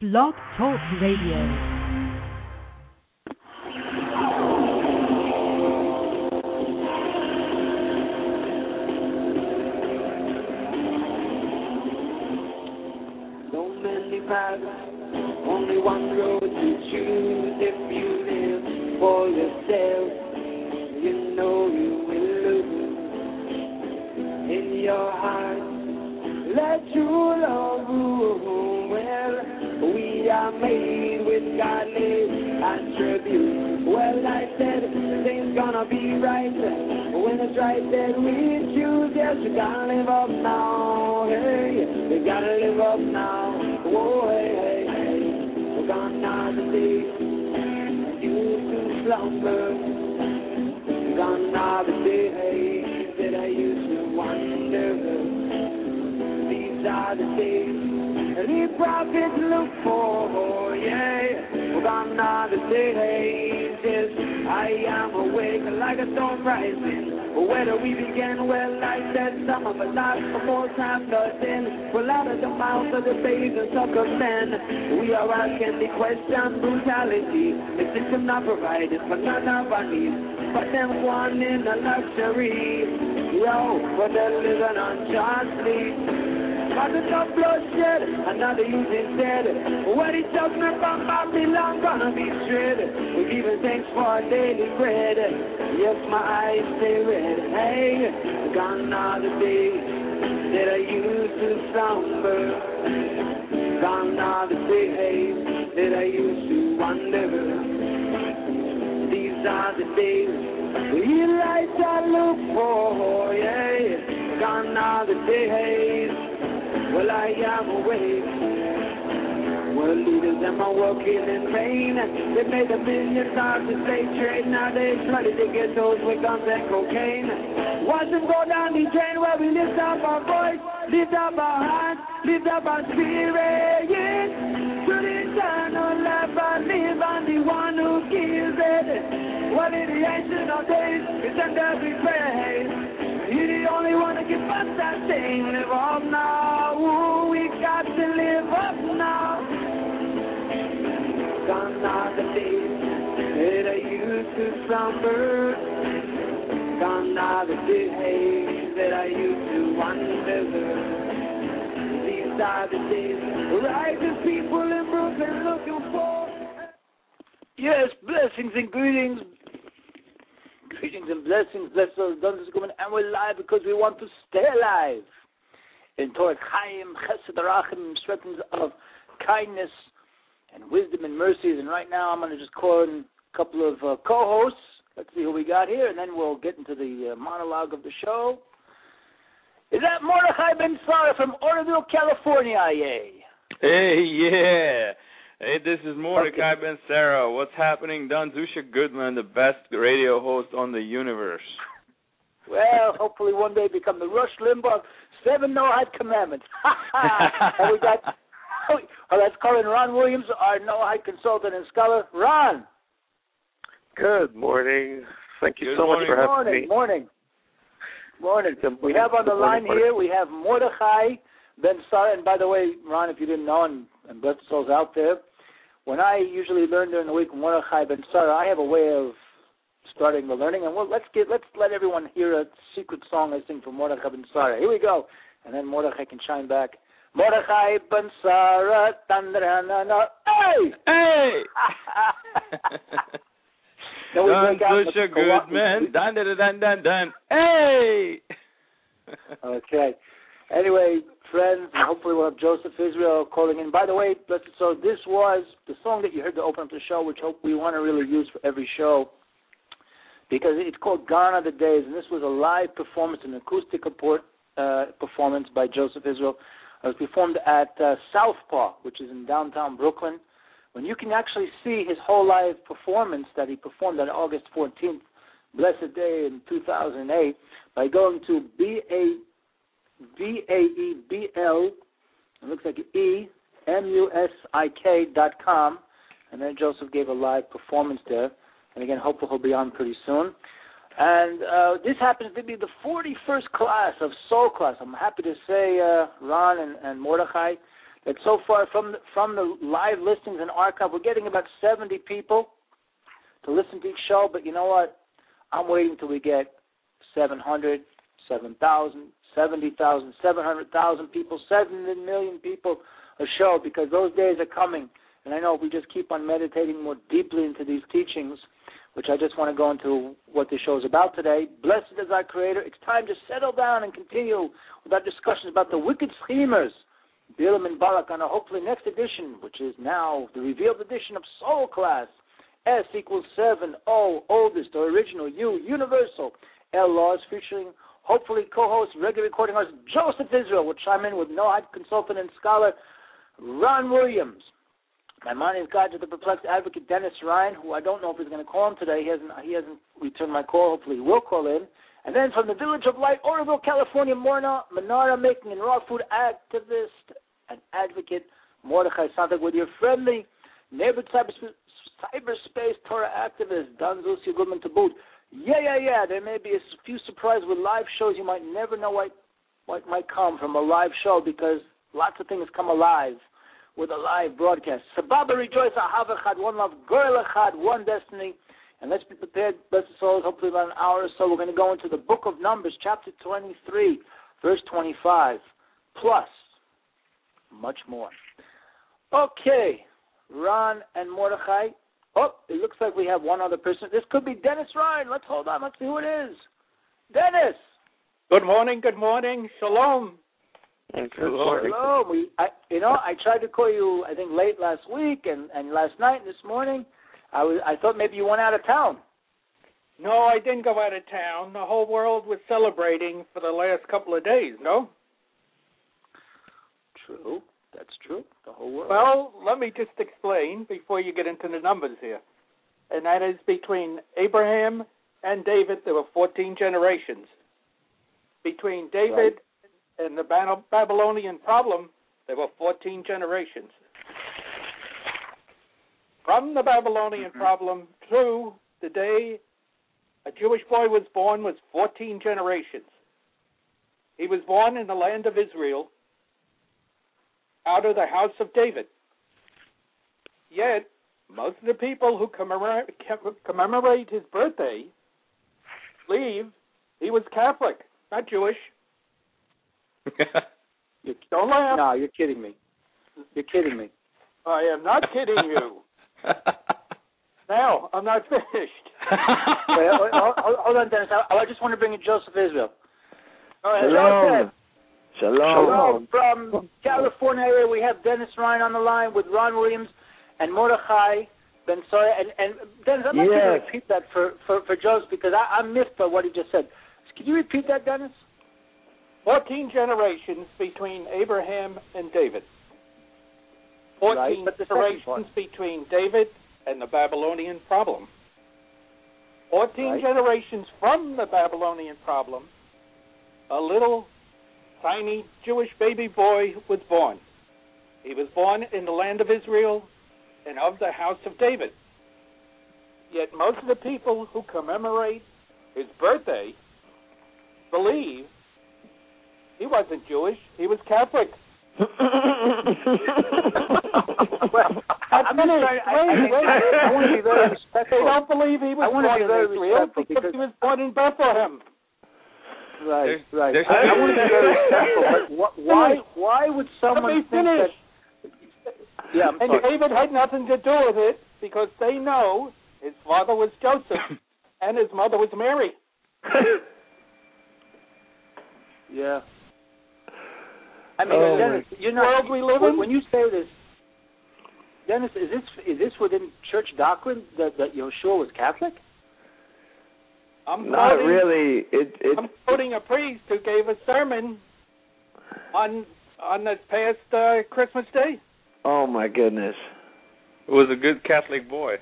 Blog Talk Radio. Only one road to choose. If you live for yourself, you know you will lose. In your heart, let true love rule. Well, we are made with godly attributes. Well, I said things gonna be right when it's right that we choose. Yes, you gotta live up now. Hey, you gotta live up now. Whoa, hey, hey, hey. Gone are the days I used to slumber. Gone are the days that I used to wonder. These are the days the prophets look for, yeah. Gone are the days, yes, I am awake like a storm rising. Where do we begin? Well, I said some of us lost, but most have nothing. Well, out of the mouths of the babes and sucker men, we are asking the question, brutality. The system not provided for none of our needs, but them one in a luxury. Yo, but they're living unjustly. But it's no bloodshed, another youth is dead. When he judgment from Babylon gonna be shred. We're giving thanks for our daily bread. Yes, my eyes stay red. Hey, gone are the days that I used to slumber. Gone are the days that I used to wonder. These are the days the lights I look for. Yeah, gone are the days. Well, I am awake. Well, leaders them are working in vain. They made $1 million to slave trade. Now they flooded the ghettos with guns and cocaine. Watch them go down the drain where we lift up our voice, lift up our hearts, lift up our spirit. Yes. To the eternal life I live, I'm the one who gives it. Well, in the ancient of days, it's under we praise. You're the only one that can bust that thing. Live up now. Ooh, we got to live up now. Gone are the days that I used to slumber. Gone are the days that I used to wonder. These are the days righteous people in Brooklyn looking for. Yes, blessings and greetings. Greetings and blessings, bless those done this woman, and we're live because we want to stay alive. In Torah Chaim, Chesed, Rachim, strengthens of kindness and wisdom and mercies. And right now I'm going to just call in a couple of co-hosts. Let's see who we got here, and then we'll get into the monologue of the show. Is that Mordechai Ben Sarah from Oroville, California? Yay. Hey, yeah. Hey, this is Mordecai Ben Sarah. What's happening? Don Zusha Goodman, the best radio host on the universe. Well, hopefully one day become the Rush Limbaugh 7 Noahide Commandments. And we got, let's call in Ron Williams, our Noahide consultant and scholar. Ron. Good morning. Thank you Good so morning. much for having me. Morning. We have on the line here, we have Mordechai Ben Sarah. And by the way, Ron, if you didn't know, and bless the souls out there, when I usually learn during the week Mordechai Ben Sarah, I have a way of starting the learning, and let's let everyone hear a secret song I sing for Mordechai Ben Sarah. Here we go, and then Mordechai can chime back. Mordechai Ben Sarah, hey, hey. Don Zusha Goodman, dun. Hey. Okay. Anyway, friends, and hopefully we'll have Joseph Israel calling in. By the way, so this was the song that you heard to open up the show, which we want to really use for every show, because it's called Gone Are the Days, and this was a live performance, an acoustic performance by Joseph Israel. It was performed at Southpaw, which is in downtown Brooklyn, when you can actually see his whole live performance that he performed on August 14th, blessed day in 2008, by going to VAEBL, it looks like EMUSIK.com, and then Joseph gave a live performance there. And again, hopefully he'll be on pretty soon. And this happens to be the 41st class of Soul Class. I'm happy to say, Ron and Mordechai, that so far from the live listings and archive, we're getting about 70 people to listen to each show. But you know what? I'm waiting till we get 700, 7,000, 70,000, 700,000 people, 7 million people a show, because those days are coming. And I know if we just keep on meditating more deeply into these teachings, which I just want to go into what this show is about today. Blessed is our Creator. It's time to settle down and continue with our discussions about the wicked schemers, Bilam and Balak, on a hopefully next edition, which is now the revealed edition of Soul Class. S equals 7, O, oldest or original, U, universal, L, laws, featuring hopefully co-host, regular recording artist Joseph Israel will chime in with Noahide consultant and scholar Ron Williams. My mind is guided to the perplexed advocate Dennis Ryan, who I don't know if he's going to call him today. He hasn't returned my call. Hopefully he will call in. And then from the Village of Light, Oroville, California, Manara making and raw food activist and advocate Mordechai Santek, with your friendly neighborhood cyberspace Torah activist Don Zusia Goodman to boot. Yeah. There may be a few surprises with live shows. You might never know what might come from a live show, because lots of things come alive with a live broadcast. Sababa, rejoice, Ahav Echad, one love, Goel Echad, one destiny. And let's be prepared, blessed souls, hopefully about an hour or so. We're going to go into the book of Numbers, chapter 23, verse 25, plus much more. Okay, Ron and Mordechai. Oh, it looks like we have one other person. This could be Dennis Ryan. Let's hold on. Let's see who it is. Dennis. Good morning. Shalom. Hello. I tried to call you, I think, late last week and last night and this morning. I thought maybe you went out of town. No, I didn't go out of town. The whole world was celebrating for the last couple of days, no? True. That's true. The whole world. Well, let me just explain before you get into the numbers here. And that is, between Abraham and David, there were 14 generations. Between David and the Babylonian problem, there were 14 generations. From the Babylonian problem through the day a Jewish boy was born was 14 generations. He was born in the land of Israel, out of the house of David. Yet, most of the people who commemorate his birthday believe he was Catholic, not Jewish. Don't laugh. No, you're kidding me. I am not kidding you. Now, I'm not finished. Wait, hold on, Dennis. I just want to bring in Joseph Israel. Shalom. Shalom. From California area, we have Dennis Ryan on the line with Ron Williams and Mordechai Ben Soya. And Dennis, I'd like you to repeat that for Joseph, because I missed what he just said. Could you repeat that, Dennis? 14 generations between Abraham and David. 14 generations between David and the Babylonian problem. 14 generations from the Babylonian problem, a little tiny Jewish baby boy was born. He was born in the land of Israel and of the house of David. Yet most of the people who commemorate his birthday believe he wasn't Jewish, he was Catholic. I want to be very respectful. They don't believe he was born in Israel because he was born in Bethlehem. Right. I want to be very respectful, but why would someone think that... Yeah, and David had nothing to do with it, because they know his father was Joseph and his mother was Mary. Yeah. I mean, Dennis, world we live in? When you say this, Dennis, is this within church doctrine that Yeshua was Catholic? Not really. I'm quoting a priest who gave a sermon on this past Christmas Day. Oh my goodness! It was a good Catholic boy.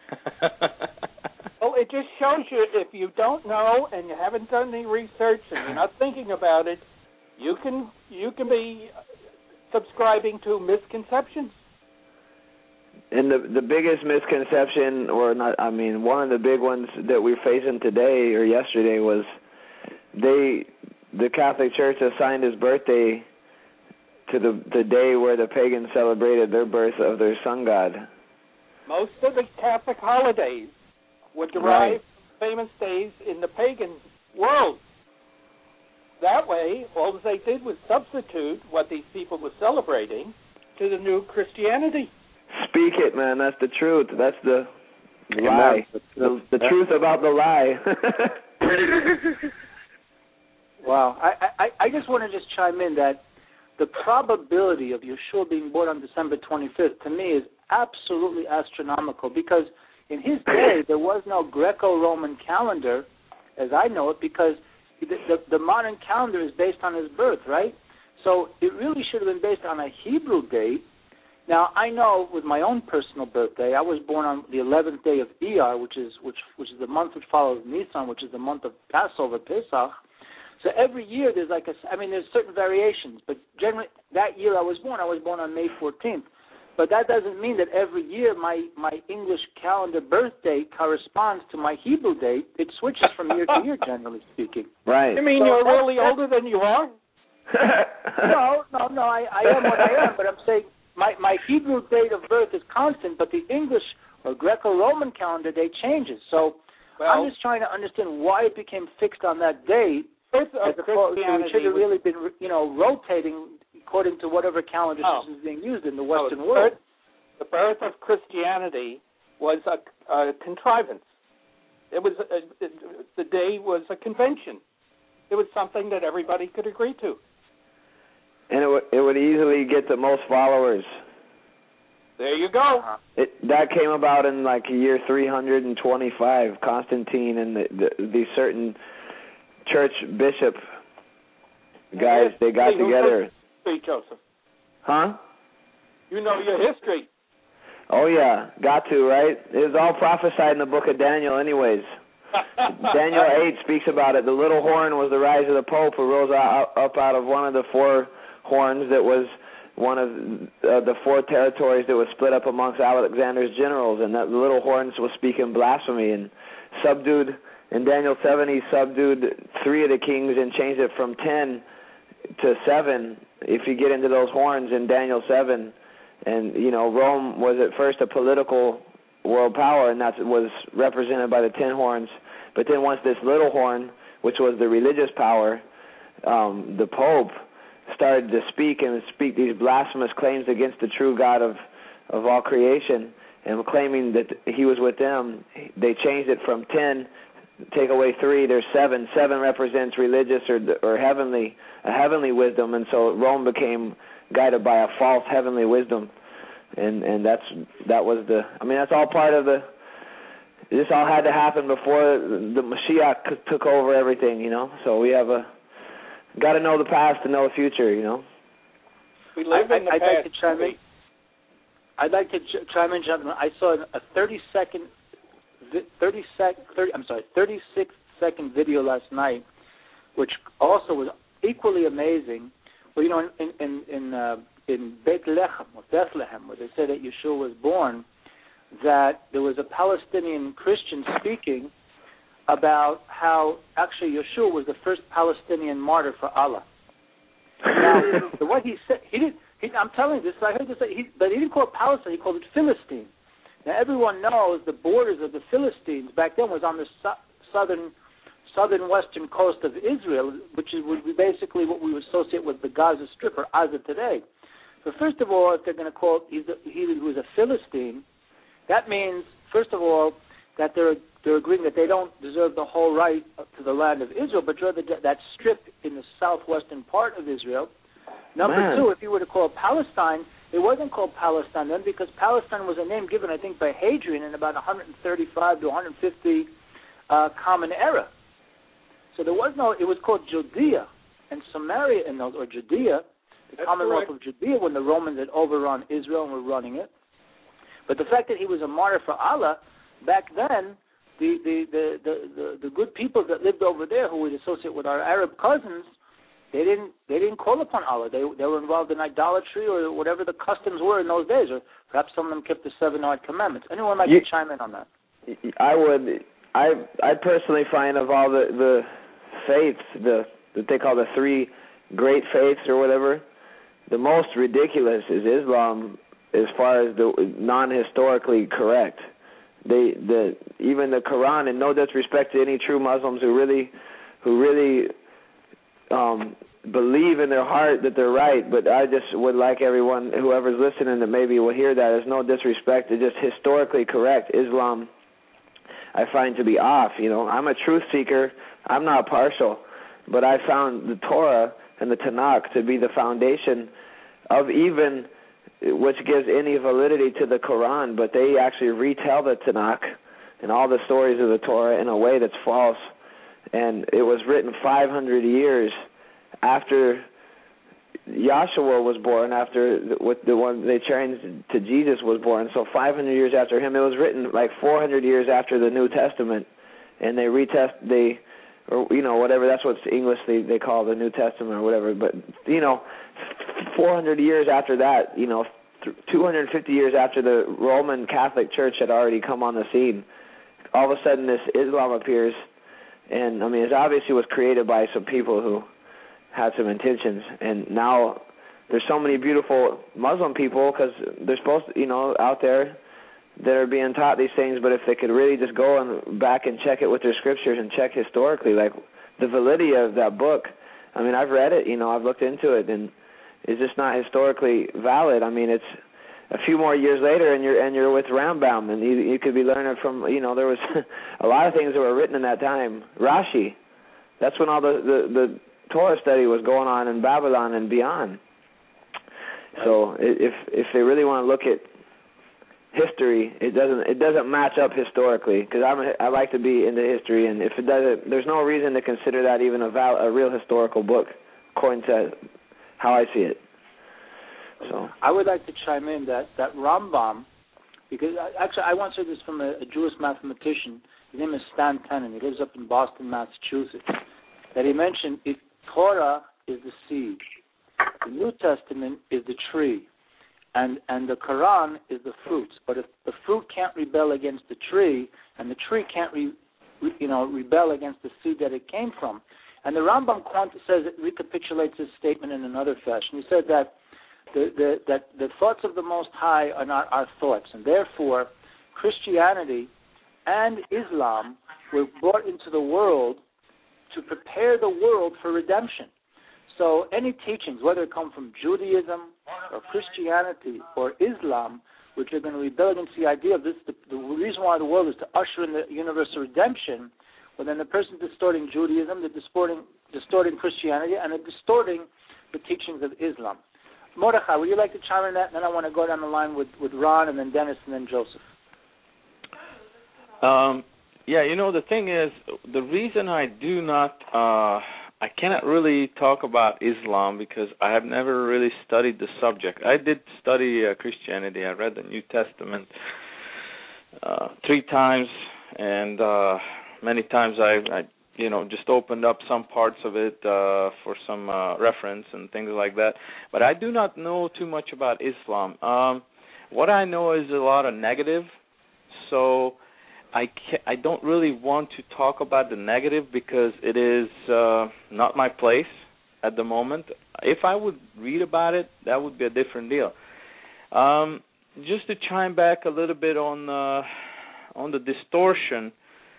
Well, it just shows you, if you don't know and you haven't done any research and you're not thinking about it, you can be subscribing to misconceptions. And the biggest misconception, or not, I mean, one of the big ones that we're facing today or yesterday was the Catholic Church assigned his birthday to the day where the pagans celebrated their birth of their sun god. Most of the Catholic holidays were derived from famous days in the pagan world. That way, all they did was substitute what these people were celebrating to the new Christianity. Speak it, man. That's the truth. That's the lie. The truth about the lie. Wow. I just want to just chime in that the probability of Yeshua being born on December 25th, to me, is absolutely astronomical, because in his day, there was no Greco-Roman calendar, as I know it, because the modern calendar is based on his birth, right? So it really should have been based on a Hebrew date. Now, I know with my own personal birthday, I was born on the 11th day of Iyar, which is the month which follows Nisan, which is the month of Passover, Pesach. So every year there's there's certain variations, but generally that year I was born on May 14th. But that doesn't mean that every year my English calendar birth date corresponds to my Hebrew date. It switches from year to year, generally speaking. Right. You mean so you're really older than you are? No, I am what I am, but I'm saying my Hebrew date of birth is constant, but the English or Greco-Roman calendar date changes. So I'm just trying to understand why it became fixed on that date, as opposed to it should have really been, rotating according to whatever calendar system is being used in the Western world. The birth of Christianity was a contrivance. It was the day was a convention. It was something that everybody could agree to. And it would easily get the most followers. There you go. That came about in like year 325. Constantine and the certain church bishop guys, they got together. History, Joseph. Huh? You know your history. Oh yeah, got to, right? It was all prophesied in the book of Daniel, anyways. Daniel 8 speaks about it. The little horn was the rise of the Pope, who rose up out of one of the four horns that was one of the four territories that was split up amongst Alexander's generals, and that little horns was speaking blasphemy and subdued. In Daniel 7, he subdued 3 of the kings and changed it from 10 to 7. If you get into those horns in Daniel 7, and Rome was at first a political world power, and that was represented by the 10 horns. But then once this little horn, which was the religious power, the Pope, started to speak these blasphemous claims against the true God of all creation, and claiming that he was with them, they changed it from 10, take away 3, there's 7. 7 represents religious or heavenly, a heavenly wisdom, and so Rome became guided by a false heavenly wisdom, and that's all part of this all had to happen before the Mashiach took over everything, So we have got to know the past to know the future, We live in the past. I'd like to chime in, gentlemen. I saw a 36-second video last night, which also was equally amazing. Well, in Bethlehem, where they said that Yeshua was born, that there was a Palestinian Christian speaking about how actually Yeshua was the first Palestinian martyr for Allah. Now, what he said, I'm telling you this, I heard this, but he didn't call it Palestine, he called it Philistine. Now, everyone knows the borders of the Philistines back then was on the southern western coast of Israel, which would be basically what we would associate with the Gaza Strip or Gaza today. So first of all, if they're going to call it he who is a Philistine, that means, first of all, that they're agreeing that they don't deserve the whole right to the land of Israel, but rather that strip in the southwestern part of Israel. Number 2, if you were to call it Palestine, it wasn't called Palestine then because Palestine was a name given, I think, by Hadrian in about 135 to 150 Common Era. So there was it was called Judea and Samaria or Judea, the Commonwealth of Judea, when the Romans had overrun Israel and were running it. But the fact that he was a martyr for Allah, back then, the good people that lived over there who would associate with our Arab cousins, they didn't call upon Allah. They were involved in idolatry or whatever the customs were in those days, or perhaps some of them kept the 7 odd commandments. Anyone might chime in on that? I would. I personally find of all the faiths, that they call the 3 great faiths or whatever, the most ridiculous is Islam as far as the non-historically correct. Even the Quran, and no disrespect to any true Muslims who really believe in their heart that they're right, but I just would like everyone, whoever's listening, that maybe will hear that. There's no disrespect. It's just historically correct. Islam, I find to be off. I'm a truth seeker. I'm not partial, but I found the Torah and the Tanakh to be the foundation of even which gives any validity to the Quran, but they actually retell the Tanakh and all the stories of the Torah in a way that's false. And it was written 500 years after Yahshua was born, after the one they changed to Jesus was born. So 500 years after him, it was written like 400 years after the New Testament, and they whatever, that's what English they call the New Testament or whatever. But 400 years after that, 250 years after the Roman Catholic Church had already come on the scene, all of a sudden this Islam appears, and it obviously was created by some people who had some intentions, and now there's so many beautiful Muslim people because they're supposed to, out there that are being taught these things, but if they could really just go back and check it with their scriptures and check historically, like the validity of that book. I've read it, I've looked into it, and it's just not historically valid. It's a few more years later, and you're with Rambam, and you could be learning from, there was a lot of things that were written in that time. Rashi, that's when all the Torah study was going on in Babylon and beyond. So if they really want to look at history, it doesn't match up historically, because I like to be into history, and if it doesn't, there's no reason to consider that even a real historical book, according to how I see it. So I would like to chime in that Rambam, because I once heard this from a Jewish mathematician. His name is Stan Tenen. He lives up in Boston, Massachusetts. That he mentioned if Torah is the seed, the New Testament is the tree, and the Quran is the fruits. But if the fruit can't rebel against the tree, and the tree can't rebel against the seed that it came from, and the Rambam says it recapitulates his statement in another fashion. He said that the thoughts of the Most High are not our thoughts, and therefore Christianity and Islam were brought into the world to prepare the world for redemption. So any teachings, whether it come from Judaism or Christianity or Islam, which are going to rebel against the idea of this, the reason why the world is to usher in the universe of redemption, well, then the person distorting Judaism, they're distorting Christianity, and they're distorting the teachings of Islam. Mordechai, would you like to chime in that? And then I want to go down the line with Ron, and then Dennis, and then Joseph. The thing is, the reason I do not, I cannot really talk about Islam because I have never really studied the subject. I did study Christianity. I read the New Testament 3 times, and many times I just opened up some parts of it for some reference and things like that. But I do not know too much about Islam. What I know is a lot of negative, so I don't really want to talk about the negative because it is not my place at the moment. If I would read about it, that would be a different deal. Just to chime back a little bit on the distortion.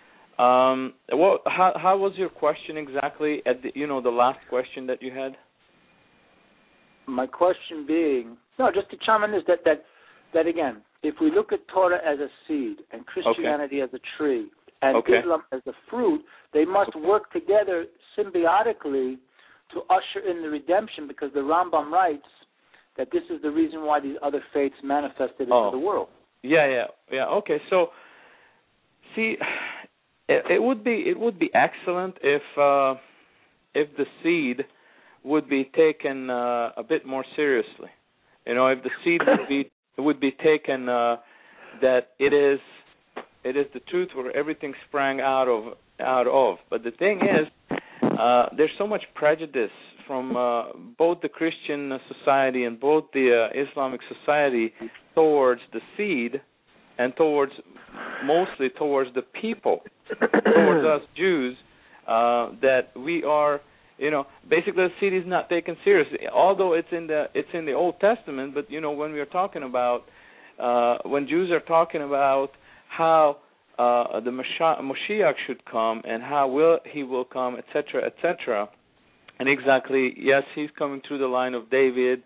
How was your question exactly at the last question that you had? My question being, just to chime in this, that again, if we look at Torah as a seed and Christianity as a tree and Islam as a fruit, they must work together symbiotically to usher in the redemption, because the Rambam writes that this is the reason why these other faiths manifested into the world. Yeah. Okay, so see, it would be excellent if the seed would be taken a bit more seriously. If the seed would be taken that it is the truth where everything sprang out of. But the thing is, there's so much prejudice from both the Christian society and both the Islamic society towards the seed and mostly towards the people, towards us Jews, that we are basically the seed is not taken seriously, although it's in the Old Testament. But when we are talking about when Jews are talking about how the Moshiach should come and how he will come, etc., etc., and exactly, yes, he's coming through the line of David,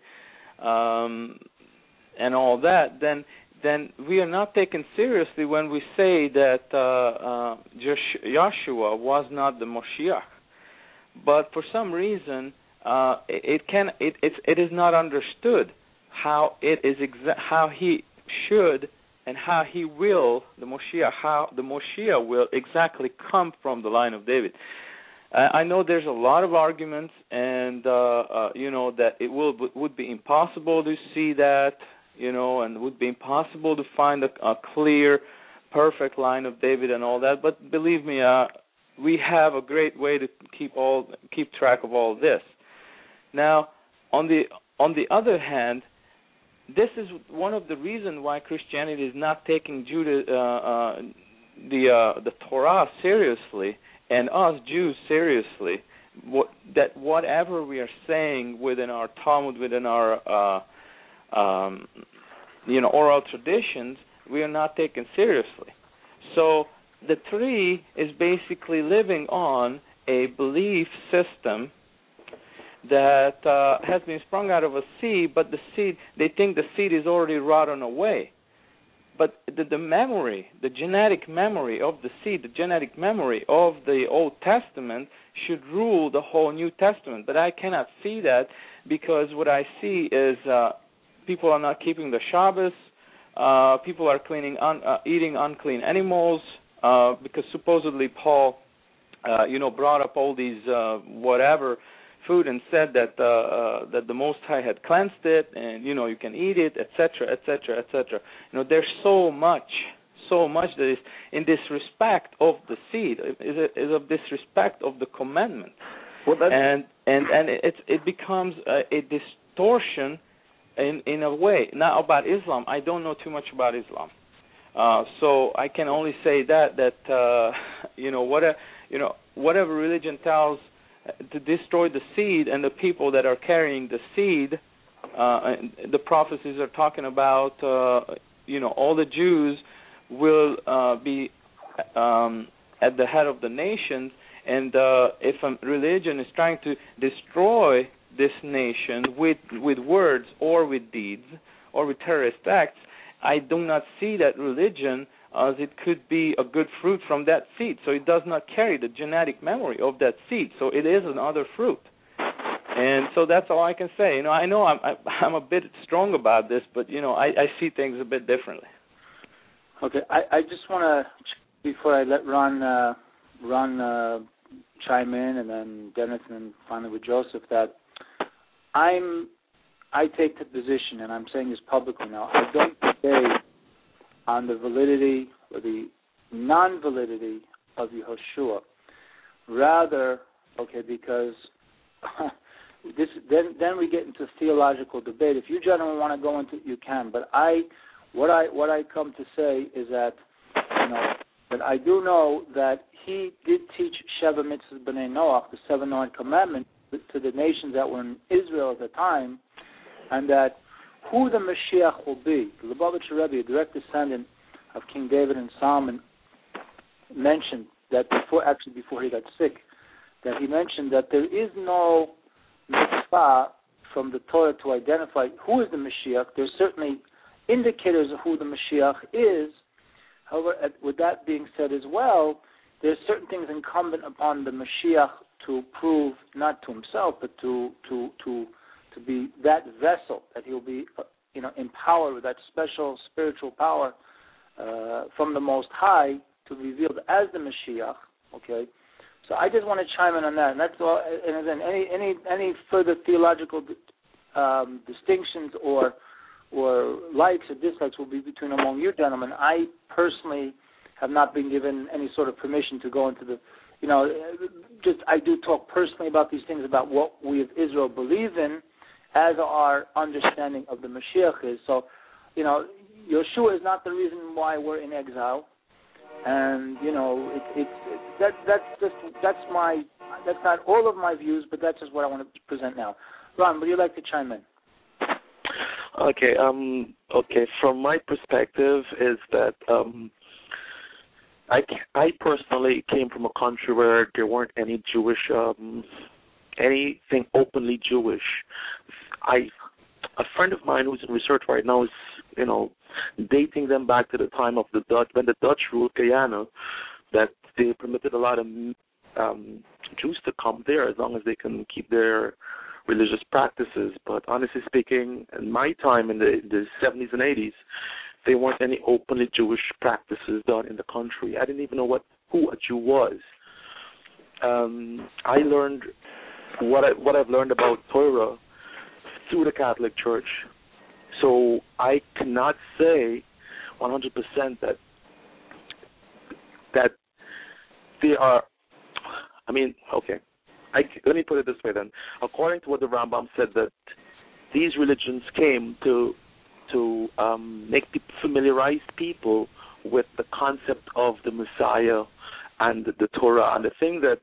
and all that, then we are not taken seriously when we say that Yeshua was not the Moshiach. But for some reason, it is not understood how it is how he should and how he will, the Moshiach, how the Moshiach will exactly come from the line of David. I know there's a lot of arguments, and that it would be impossible to see that, and it would be impossible to find a clear, perfect line of David and all that. But believe me, we have a great way to keep track of all this. Now, on the other hand, this is one of the reasons why Christianity is not taking the Torah seriously, and us Jews seriously. That whatever we are saying within our Talmud, within our oral traditions, we are not taken seriously. So the tree is basically living on a belief system that has been sprung out of a seed, but they think the seed is already rotten away. But the memory, the genetic memory of the seed, the genetic memory of the Old Testament should rule the whole New Testament. But I cannot see that, because what I see is people are not keeping the Shabbos, people are eating unclean animals, because supposedly Paul, brought up all these whatever food and said that the Most High had cleansed it, and you can eat it, etc., etc., etc. There's so much that is in disrespect of the seed, is of disrespect of the commandment, and it becomes a distortion in a way. Now about Islam, I don't know too much about Islam, so I can only say that whatever religion tells to destroy the seed and the people that are carrying the seed, the prophecies are talking about, all the Jews will be at the head of the nations, and if a religion is trying to destroy this nation with words or with deeds or with terrorist acts, I do not see that religion as it could be a good fruit from that seed. So it does not carry the genetic memory of that seed. So it is another fruit. And so that's all I can say. I know I'm a bit strong about this, but I see things a bit differently. Okay, I just want to, before I let Ron chime in, and then Dennis, and then finally with Joseph, that I take the position, and I'm saying this publicly now, I don't debate on the validity or the non-validity of Yehoshua. Rather, because then we get into theological debate. If you gentlemen want to go into it, you can. But what I come to say is that that I do know that he did teach Sheva Mitzvahs B'nai Noach, the 7 Noah commandments, to the nations that were in Israel at the time, and that who the Mashiach will be. The Lubavitcher Rebbe, a direct descendant of King David and Solomon, mentioned that before he got sick, that he mentioned that there is no mitzvah from the Torah to identify who is the Mashiach. There's certainly indicators of who the Mashiach is. However, with that being said as well, there's certain things incumbent upon the Mashiach to prove, not to himself, but to be that vessel, that he'll be empowered with that special spiritual power from the Most High to be revealed as the Mashiach. Okay, so I just want to chime in on that, and that's all. And then any further theological distinctions or likes or dislikes will be between among you gentlemen. I personally have not been given any sort of permission to go into the, I do talk personally about these things, about what we of Israel believe in, as our understanding of the Mashiach is. So, Yeshua is not the reason why we're in exile, and that's That's not all of my views, but that's just what I want to present now. Ron, would you like to chime in? Okay. Okay. From my perspective, is that I personally came from a country where there weren't any Jewish, anything openly Jewish. A friend of mine who's in research right now is, dating them back to the time of the Dutch, when the Dutch ruled Guyana, that they permitted a lot of Jews to come there as long as they can keep their religious practices. But honestly speaking, in my time in the 70s and 80s, there weren't any openly Jewish practices done in the country. I didn't even know who a Jew was. I learned what I've learned about Torah through the Catholic Church. So I cannot say 100% that they are. I mean, okay. Let me put it this way then. According to what the Rambam said, that these religions came to make people, familiarize people with the concept of the Messiah and the Torah. And the thing that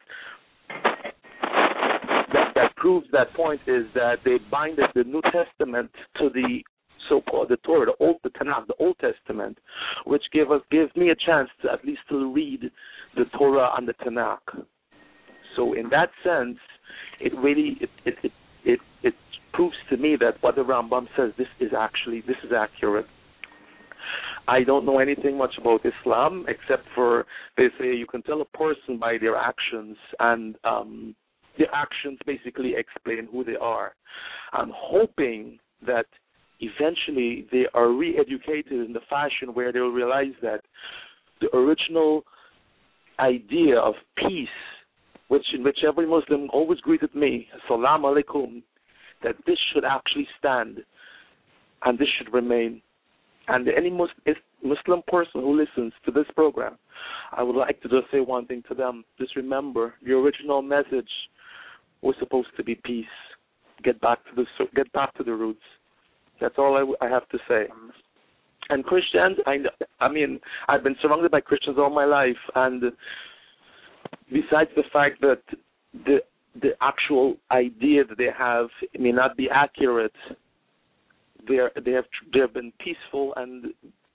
proves that point is that they binded the New Testament to the so-called the Torah, the Tanakh, the Old Testament, which gave me a chance to at least to read the Torah and the Tanakh. So in that sense, it really it proves to me that what the Rambam says, this is accurate. I don't know anything much about Islam except for they say you can tell a person by their actions, and their actions basically explain who they are. I'm hoping that eventually they are re-educated in the fashion where they'll realize that the original idea of peace, in which every Muslim always greeted me, Salam Alaikum, that this should actually stand and this should remain. And any Muslim person who listens to this program, I would like to just say one thing to them. Just remember, the original message was supposed to be peace. Get back to the roots. That's all I have to say. And Christians, I mean, I've been surrounded by Christians all my life, and besides the fact that the actual idea that they have may not be accurate, they have been peaceful, and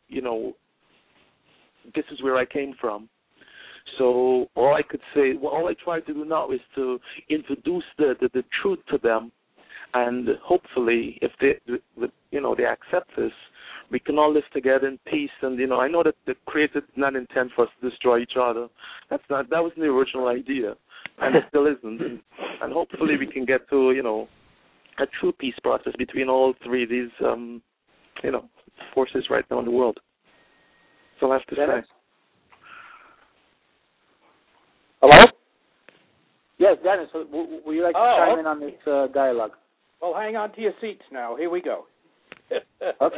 this is where I came from. So all I try to do now is to introduce the truth to them, and hopefully, if they accept this, we can all live together in peace. And I know that the Creator did not intend for us to destroy each other. That was the original idea, and it still isn't. And hopefully, we can get to a true peace process between all three of these forces right now in the world. That's all I have to say. Hello? Yes, Dennis, would you like to chime in on this dialogue? Well, hang on to your seats now. Here we go. Okay.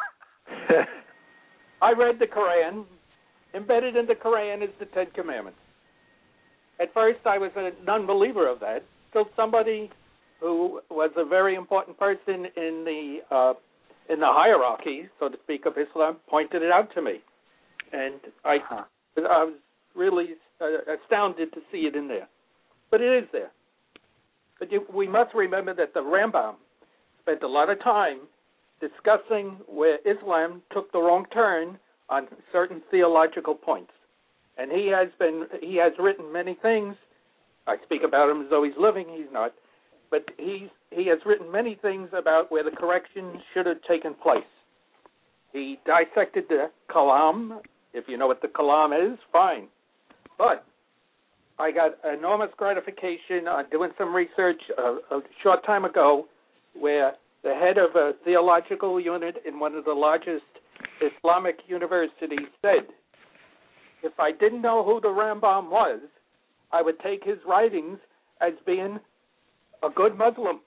I read the Quran. Embedded in the Quran is the Ten Commandments. At first, I was a non-believer of that. So somebody who was a very important person in the hierarchy, so to speak, of Islam, pointed it out to me, and I was really astounded to see it in there. But it is there. But we must remember that the Rambam spent a lot of time discussing where Islam took the wrong turn on certain theological points. And he has written many things. I speak about him as though he's living. He's not. But he has written many things about where the correction should have taken place. He dissected the Kalam. If you know what the Kalam is, fine. But I got enormous gratification on doing some research a short time ago where the head of a theological unit in one of the largest Islamic universities said, if I didn't know who the Rambam was, I would take his writings as being a good Muslim.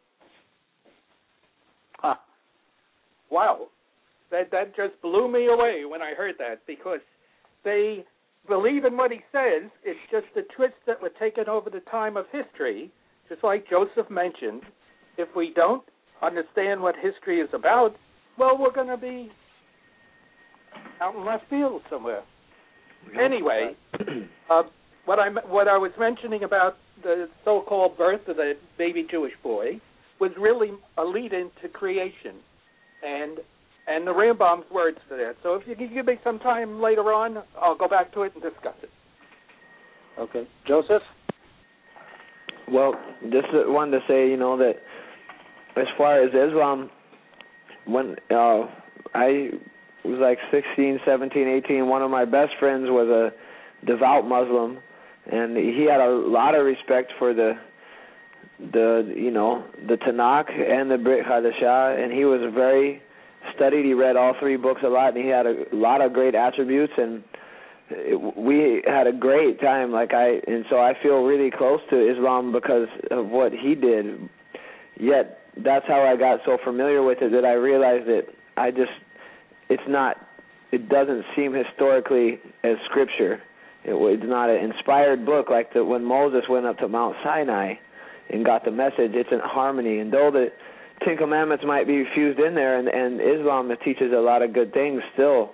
Huh. Wow. That just blew me away when I heard that, because they believe in what he says. It's just the twists that were taken over the time of history, just like Joseph mentioned. If we don't understand what history is about, well, we're going to be out in left field somewhere. Anyway, what I was mentioning about the so-called birth of the baby Jewish boy was really a lead-in to creation, and the Rambam's words to that. So if you can give me some time later on, I'll go back to it and discuss it. Okay. Joseph? Well, just wanted to say, that as far as Islam, when I was like 16, 17, 18, one of my best friends was a devout Muslim, and he had a lot of respect for the Tanakh and the Brit Hadashah, and he was very studied. He read all three books a lot, and he had a lot of great attributes, and we had a great time. And so I feel really close to Islam because of what he did. Yet that's how I got so familiar with it that I realized that it doesn't seem historically as scripture. It's not an inspired book like when Moses went up to Mount Sinai and got the message. It's in harmony. And though the Ten Commandments might be fused in there, and Islam teaches a lot of good things still,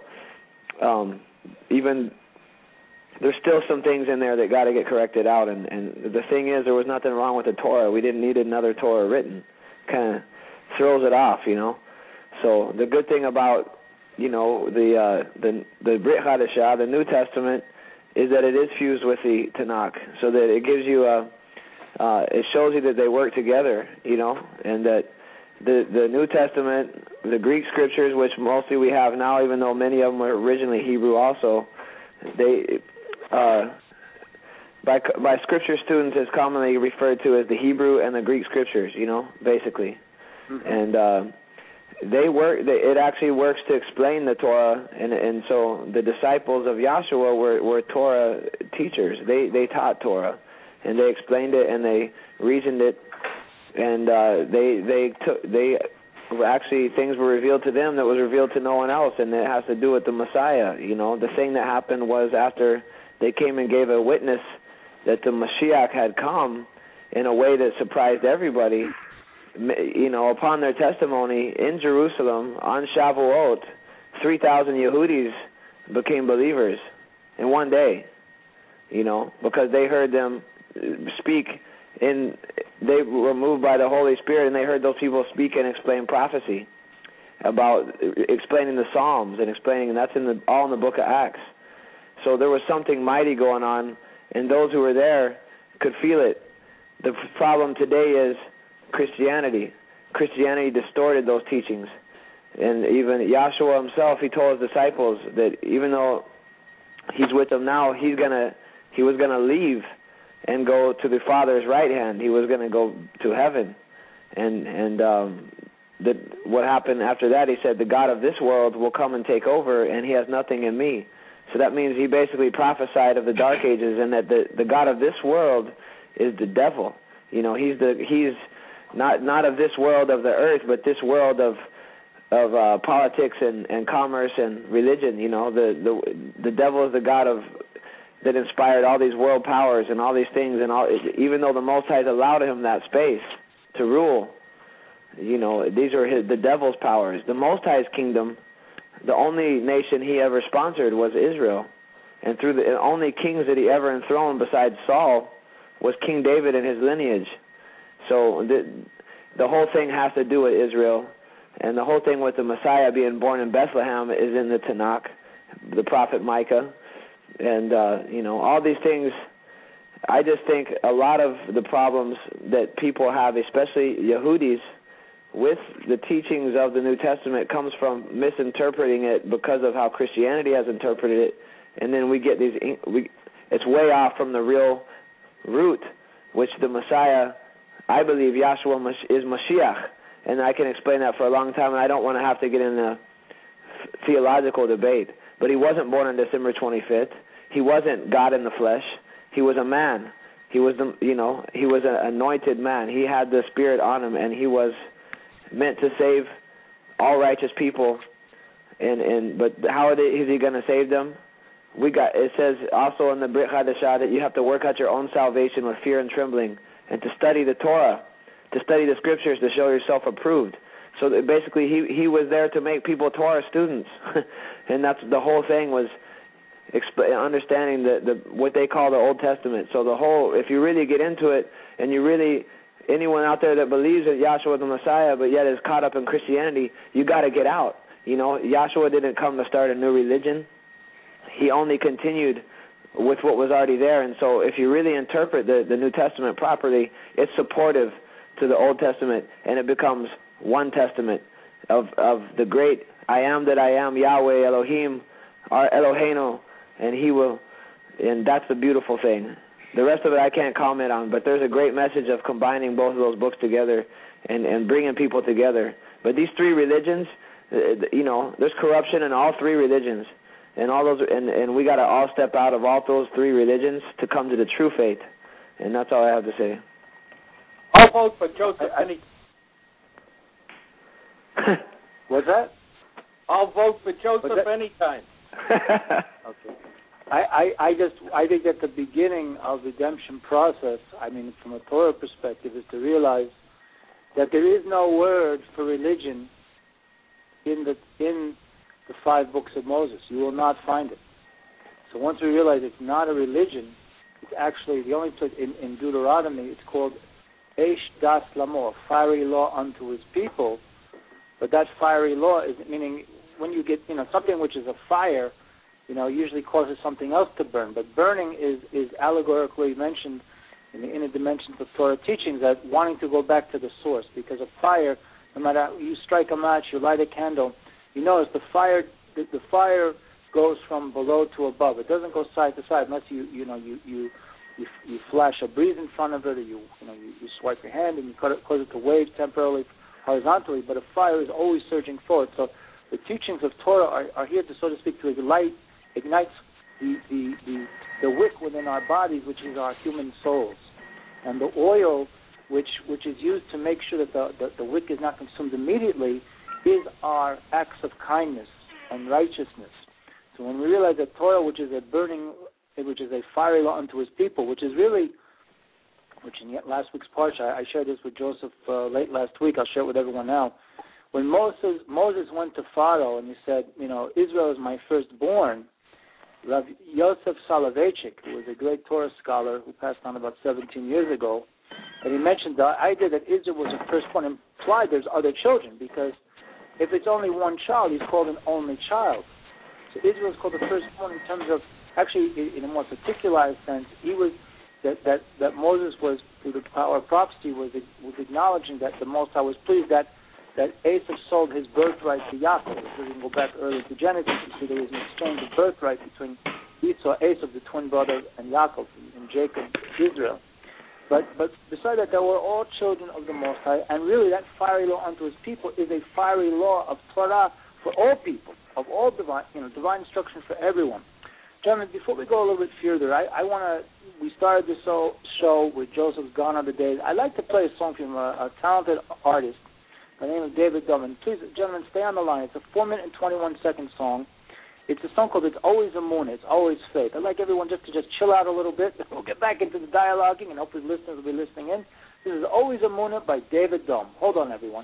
even there's still some things in there that got to get corrected out. And the thing is, there was nothing wrong with the Torah. We didn't need another Torah written. Kind of throws it off, So the good thing about the Brit Hadashah, the New Testament, is that it is fused with the Tanakh, so that it gives you it shows you that they work together, and that the New Testament, the Greek scriptures, which mostly we have now, even though many of them were originally Hebrew also, they by scripture students is commonly referred to as the Hebrew and the Greek scriptures, basically. Mm-hmm. And it actually works to explain the Torah, and so the disciples of Yahshua were Torah teachers. They taught Torah, and they explained it, and they reasoned it, and they actually, things were revealed to them that was revealed to no one else, and it has to do with the Messiah. The thing that happened was after they came and gave a witness that the Mashiach had come in a way that surprised everybody. Upon their testimony in Jerusalem on Shavuot, 3,000 Yehudis became believers in one day, because they heard them speak they were moved by the Holy Spirit, and they heard those people speak and explain prophecy about explaining the Psalms and that's all in the book of Acts. So there was something mighty going on, and those who were there could feel it. The problem today is Christianity. Christianity distorted those teachings. And even Yahshua himself, he told his disciples that even though he's with them now, he was gonna leave and go to the Father's right hand. He was gonna go to heaven. And what happened after that, he said, the God of this world will come and take over, and he has nothing in me. So that means he basically prophesied of the Dark Ages, and that the God of this world is the devil. He's not of this world of the earth, but this world of politics and commerce and religion. The devil is the God that inspired all these world powers and all these things, and even though the Most High allowed him that space to rule, these are the devil's powers. The Most High's kingdom, the only nation he ever sponsored was Israel, and through the only kings that he ever enthroned besides Saul was King David and his lineage. So the whole thing has to do with Israel, and the whole thing with the Messiah being born in Bethlehem is in the Tanakh, the prophet Micah, and all these things. I just think a lot of the problems that people have, especially Yehudis, with the teachings of the New Testament comes from misinterpreting it because of how Christianity has interpreted it, and then we get it's way off from the real root, which the Messiah, I believe Yahshua is Mashiach, and I can explain that for a long time, and I don't want to have to get in a theological debate. But he wasn't born on December 25th. He wasn't God in the flesh. He was a man. He was he was an anointed man. He had the Spirit on him, and he was meant to save all righteous people. But how is he going to save them? It says also in the Brit Hadashah that you have to work out your own salvation with fear and trembling, and to study the Torah, to study the Scriptures, to show yourself approved. So that basically he was there to make people Torah students. And that's the whole thing was, understanding the what they call the Old Testament. So the whole, if you really get into it, and you really, anyone out there that believes that Yahshua is the Messiah but yet is caught up in Christianity, you got to get out. You know, Yahshua didn't come to start a new religion. He only continued with what was already there. And so if you really interpret the New Testament properly, it's supportive to the Old Testament, and it becomes one testament of the great I am that I am, Yahweh, Elohim, our Eloheinu, and He will, and that's the beautiful thing. The rest of it I can't comment on, but there's a great message of combining both of those books together and bringing people together. But these three religions, you know, there's corruption in all three religions, and all those, and we got to all step out of all those three religions to come to the true faith, and that's all I have to say. I'll vote for Joseph any. What's that? I'll vote for Joseph anytime. Okay. I think that the beginning of redemption process, I mean, from a Torah perspective, is to realize that there is no word for religion in the 5 books of Moses. You will not find it. So once we realize it's not a religion, it's actually the only place in Deuteronomy. It's called Eish Das Lamo, fiery law unto his people. But that fiery law is meaning when you get something which is a fire, usually causes something else to burn. But burning is allegorically mentioned in the inner dimensions of Torah teachings, that wanting to go back to the source, because a fire, no matter how you strike a match, you light a candle, you notice the fire goes from below to above. It doesn't go side to side unless you flash a breeze in front of it, or you swipe your hand and you cause it to wave temporarily horizontally. But a fire is always surging forward. So the teachings of Torah are here to, so to speak, to ignites the wick within our bodies, which is our human souls, and the oil which is used to make sure that the wick is not consumed immediately is our acts of kindness and righteousness. So when we realize that Torah, which is a fiery law unto his people, which in last week's parsha, I shared this with Joseph late last week. I'll share it with everyone now. When Moses went to Pharaoh and he said, Israel is my firstborn, Rav Yosef Soloveitchik, who was a great Torah scholar who passed on about 17 years ago, and he mentioned the idea that Israel was a firstborn, implied there's other children, because if it's only one child, he's called an only child. So Israel is called the firstborn in terms of, actually, in a more particularized sense, that Moses was, through the power of prophecy, was acknowledging that the Most High was pleased that Esau sold his birthright to Yaakov. If we can go back earlier to Genesis, you see there was an exchange of birthright between Esau, the twin brother, and Yaakov, and Jacob, Israel. But beside that, they were all children of the Most High, and really that fiery law unto his people is a fiery law of Torah for all people, of all divine instruction for everyone. Gentlemen, before we go a little bit further, we started this show with Joseph's Gone Are the Days. I'd like to play a song from a talented artist by the name of David Dummon. Please, gentlemen, stay on the line. It's a 4-minute and 21-second song. It's a song called It's Always a Moon, It's Always Faith. I'd like everyone just to chill out a little bit. We'll get back into the dialoguing, and hopefully listeners will be listening in. This is Always a Moon by David Dumm. Hold on, everyone.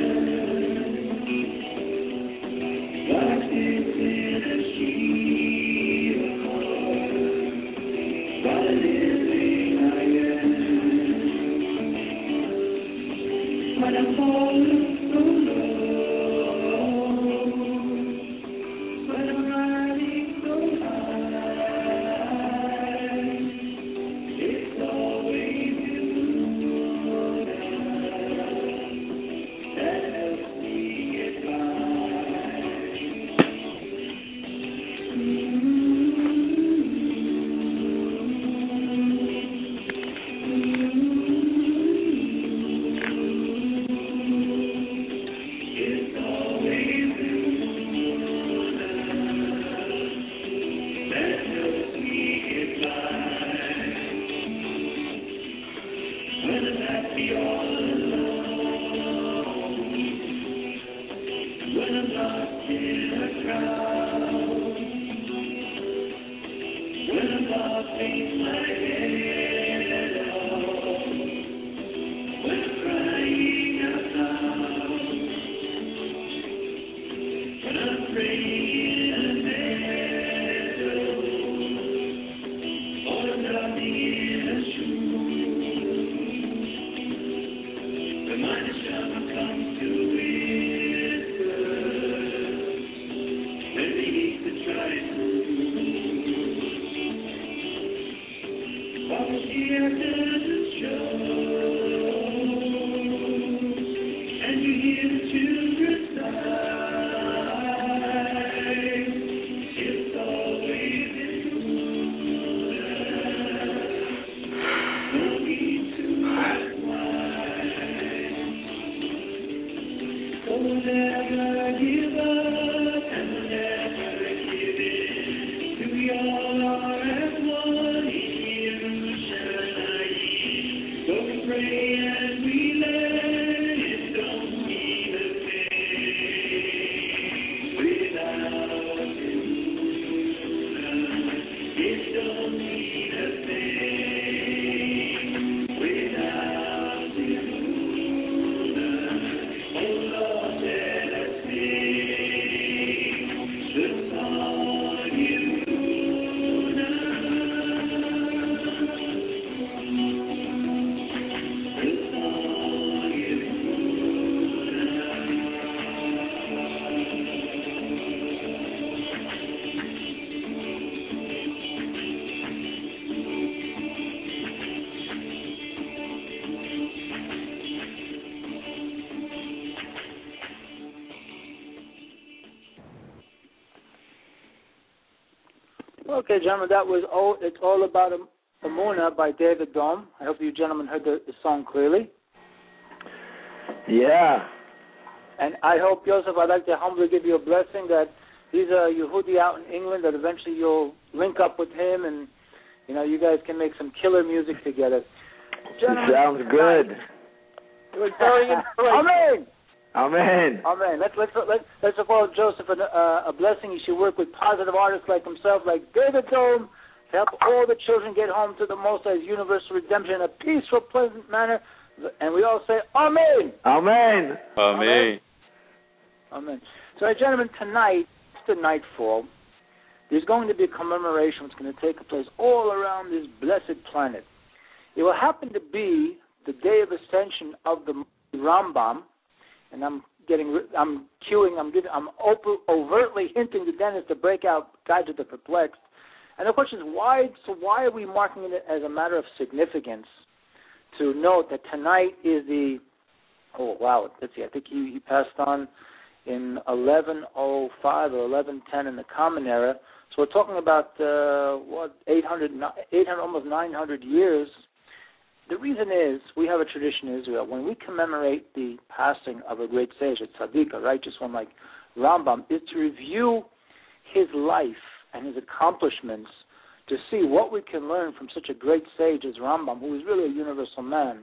Like this in a sheet. Okay, gentlemen, that was It's All About Amuna by David Dome. I hope you gentlemen heard the song clearly. Yeah. And I hope, Joseph, I'd like to humbly give you a blessing that he's a Yehudi out in England, that eventually you'll link up with him and, you guys can make some killer music together. Gentlemen, sounds good. It was very inspirational. Amen. Amen. Let's afford Joseph a blessing. He should work with positive artists like himself, like David Dome, to help all the children get home to the Most High's universal redemption in a peaceful, pleasant manner. And we all say, Amen. Amen. Amen. Amen. So, gentlemen, tonight, after nightfall, there's going to be a commemoration that's going to take place all around this blessed planet. It will happen to be the day of ascension of the Rambam. And I'm overtly hinting to Dennis to break out Guide to the Perplexed. And the question is, why are we marking it as a matter of significance to note that tonight is let's see, I think he passed on in 1105 or 1110 in the Common Era. So we're talking about, 800, almost 900 years. The reason is, we have a tradition in Israel. When we commemorate the passing of a great sage, a tzaddik, a righteous one like Rambam, is to review his life and his accomplishments to see what we can learn from such a great sage as Rambam, who is really a universal man.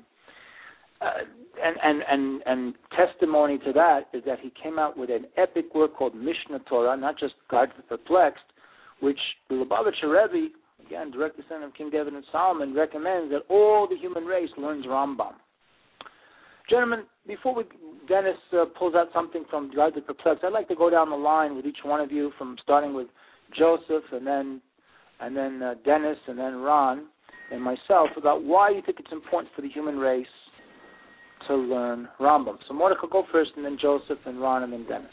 And testimony to that is that he came out with an epic work called Mishnah Torah, not just Guide to the Perplexed, which the Lubavitcher Rebbe, again, direct descendant of King David and Solomon, recommends that all the human race learns Rambam. Gentlemen, before Dennis pulls out something from Guide to the Perplexed, I'd like to go down the line with each one of you, from starting with Joseph and then Dennis and then Ron and myself, about why you think it's important for the human race to learn Rambam. So Mordechai, go first, and then Joseph and Ron and then Dennis.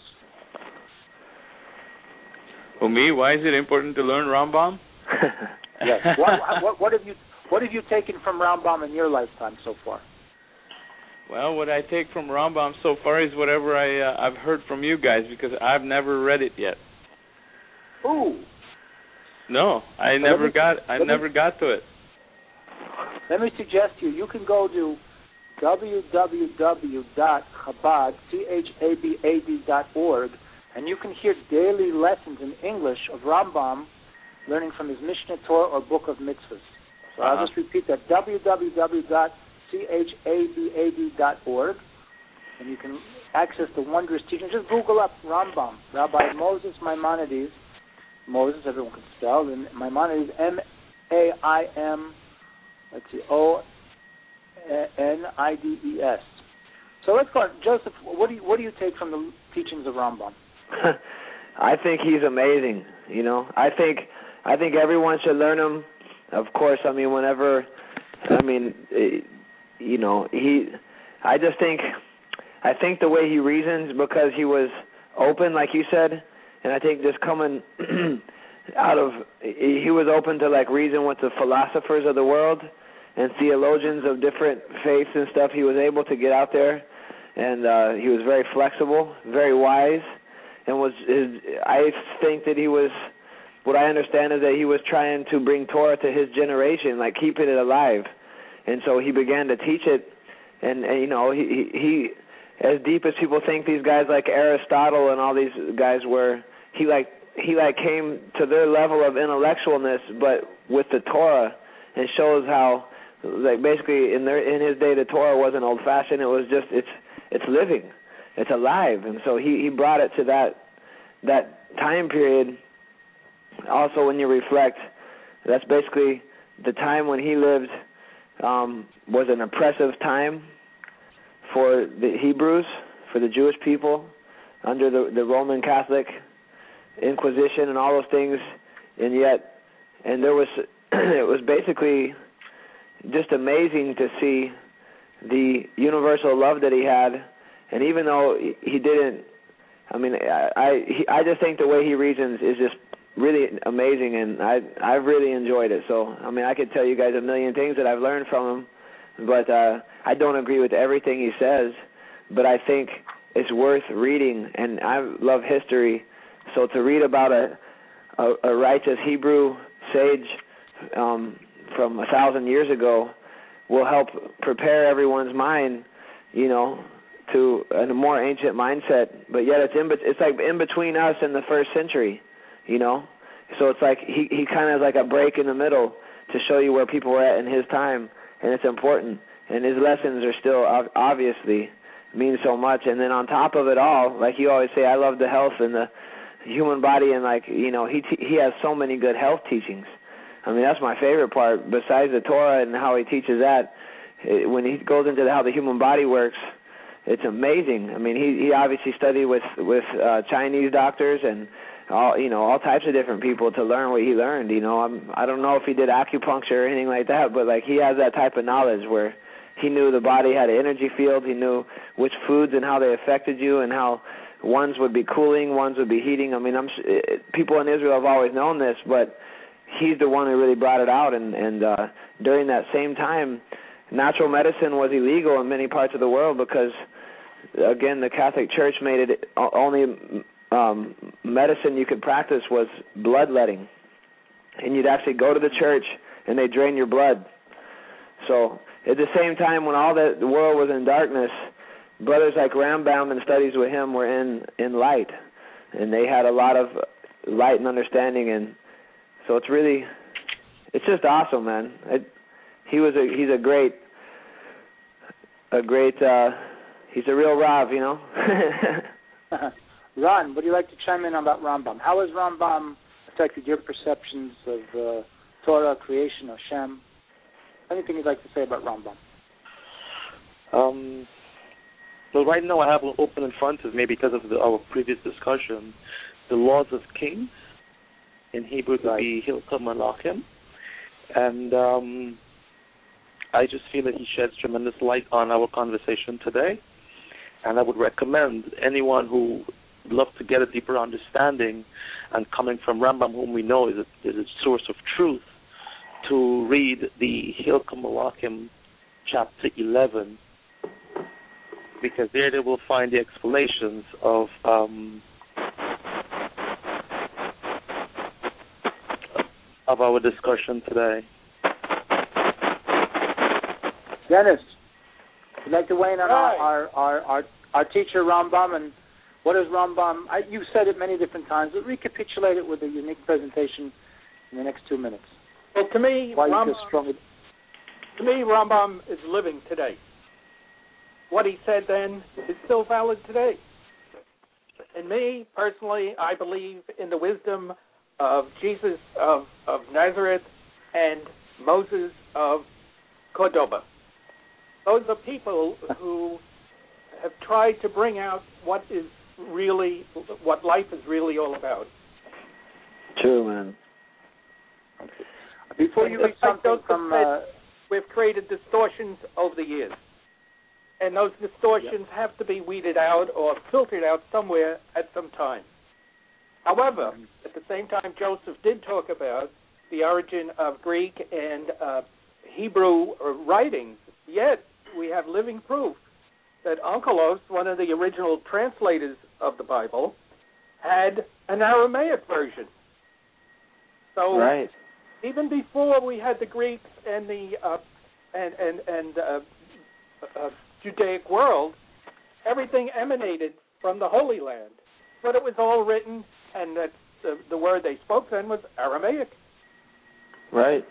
For me, why is it important to learn Rambam? Yes. What have you taken from Rambam in your lifetime so far? Well, what I take from Rambam so far is whatever I've heard from you guys, because I've never read it yet. Ooh. No, I never got to it. Let me suggest to you, you can go to www.chabad.org, and you can hear daily lessons in English of Rambam, learning from his Mishnah Torah or Book of Mitzvahs. So I'll just repeat that, www.chabad.org, and you can access the wondrous teaching. Just Google up Rambam, Rabbi Moses Maimonides. Moses, everyone can spell, and Maimonides, Maimonides. So let's go on. Joseph, what do you take from the teachings of Rambam? I think he's amazing. I think everyone should learn him. Of course, I think the way he reasons, because he was open, like you said, and I think just coming he was open to reason with the philosophers of the world and theologians of different faiths and stuff. He was able to get out there, and he was very flexible, very wise, and I think that he was, what I understand is that he was trying to bring Torah to his generation, keeping it alive. And so he began to teach it, and he as deep as people think these guys like Aristotle and all these guys were, he came to their level of intellectualness, but with the Torah, and shows how basically in his day the Torah wasn't old fashioned. It was just it's living, it's alive, and so he brought it to that time period. Also, when you reflect, that's basically the time when he lived was an oppressive time for the Hebrews, for the Jewish people, under the Roman Catholic Inquisition and all those things, and there was it was basically just amazing to see the universal love that he had. And even though he didn't, I mean, I just think the way he reasons is just really amazing, and I've really enjoyed it. So, I mean, I could tell you guys a million things that I've learned from him, but I don't agree with everything he says, but I think it's worth reading, and I love history. So to read about a righteous Hebrew sage from 1,000 years ago will help prepare everyone's mind, you know, to a more ancient mindset. But yet it's like in between us and the first century, you know. So it's like he kind of has like a break in the middle to show you where people were at in his time, and it's important. And his lessons are still obviously mean so much. And then on top of it all, like you always say, I love the health and the human body, and like, you know, he has so many good health teachings. I mean, that's my favorite part. Besides the Torah and how he teaches that, when he goes into how the human body works, it's amazing. I mean, he obviously studied with Chinese doctors and all types of different people to learn what he learned. You know, I don't know if he did acupuncture or anything like that, but like he has that type of knowledge where he knew the body had an energy field. He knew which foods and how they affected you, and how ones would be cooling, ones would be heating. I mean, people in Israel have always known this, but he's the one who really brought it out. And during that same time, natural medicine was illegal in many parts of the world because, again, the Catholic Church made it only medicine you could practice was bloodletting. And you'd actually go to the church and they'd drain your blood. So at the same time, when all the world was in darkness, brothers like Rambam and studies with him were in light. And they had a lot of light and understanding. And so it's just awesome, man. He's a real Rav, you know. Ron, would you like to chime in about Rambam? How has Rambam affected your perceptions of Torah, creation, Hashem? Anything you'd like to say about Rambam? Well, right now I have one open in front of me because of our previous discussion, the Laws of Kings, in Hebrew to be Hilchot Malachim, and I just feel that he sheds tremendous light on our conversation today, and I would recommend anyone who would love to get a deeper understanding, and coming from Rambam, whom we know is a source of truth, to read the Hilchot Malachim, chapter 11, because there they will find the explanations of our discussion today. Dennis, would you like to weigh in on our teacher Rambam, and what is Rambam? You've said it many different times, but recapitulate it with a unique presentation in the next 2 minutes. Well, to me, Rambam is living today. What he said then is still valid today. And me, personally, I believe in the wisdom of Jesus of Nazareth and Moses of Cordoba. Those are people who have tried to bring out what life is really all about. True, man. Before you read something from... we've created distortions over the years. And those distortions have to be weeded out or filtered out somewhere at some time. However, at the same time, Joseph did talk about the origin of Greek and Hebrew writings, yet we have living proof that Onkelos, one of the original translators of the Bible, had an Aramaic version. So even before we had the Greeks and the Judaic world, everything emanated from the Holy Land. But it was all written, and that the word they spoke then was Aramaic. Right.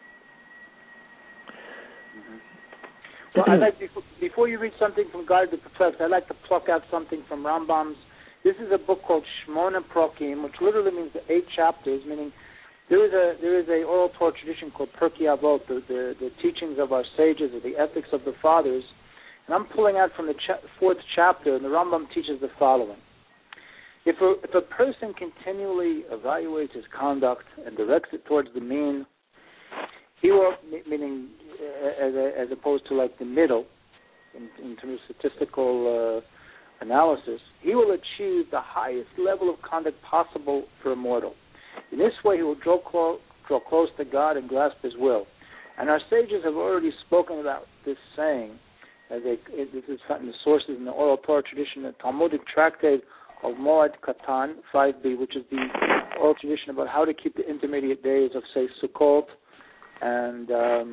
Well, I'd like before you read something from God the Perplexed, I'd like to pluck out something from Rambam's. This is a book called Shmona Prokim, which literally means the 8 chapters, meaning there is a oral Torah tradition called Pirkei Avot, the teachings of our sages, or the ethics of the fathers. And I'm pulling out from the 4th chapter, and the Rambam teaches the following. If a person continually evaluates his conduct and directs it towards the mean, he will, meaning as opposed to like the middle, in terms of statistical analysis, he will achieve the highest level of conduct possible for a mortal. In this way, he will draw close to God and grasp His will. And our sages have already spoken about this saying. This is in the sources in the oral Torah tradition, the Talmudic tractate of Moed Katan 5b, which is the oral tradition about how to keep the intermediate days of, say, Sukkot and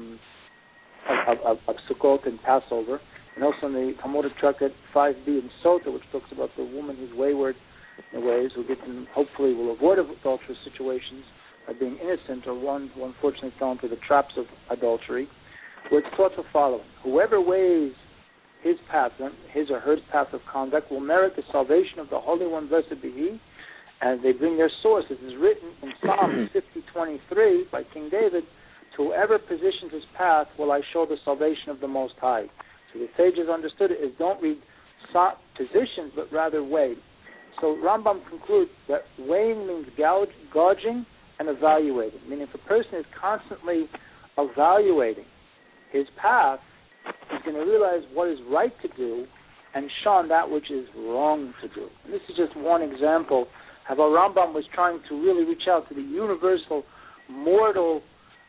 of Sukkot and Passover, and also in the Talmudic tractate 5b in Sota, which talks about the woman who's wayward in ways, who hopefully will avoid adulterous situations by being innocent, or one who unfortunately fell into the traps of adultery, where it's taught the following: whoever weighs his path, his or her path of conduct, will merit the salvation of the Holy One, blessed be He. And they bring their sources. It is written in Psalm 50:23 by King David, to whoever positions his path will I show the salvation of the Most High. So the sages understood it as don't read positions, but rather weigh. So Rambam concludes that weighing means gauging and evaluating, meaning if a person is constantly evaluating his path, he's going to realize what is right to do and shun that which is wrong to do. And this is just one example of how Rambam was trying to really reach out to the universal moral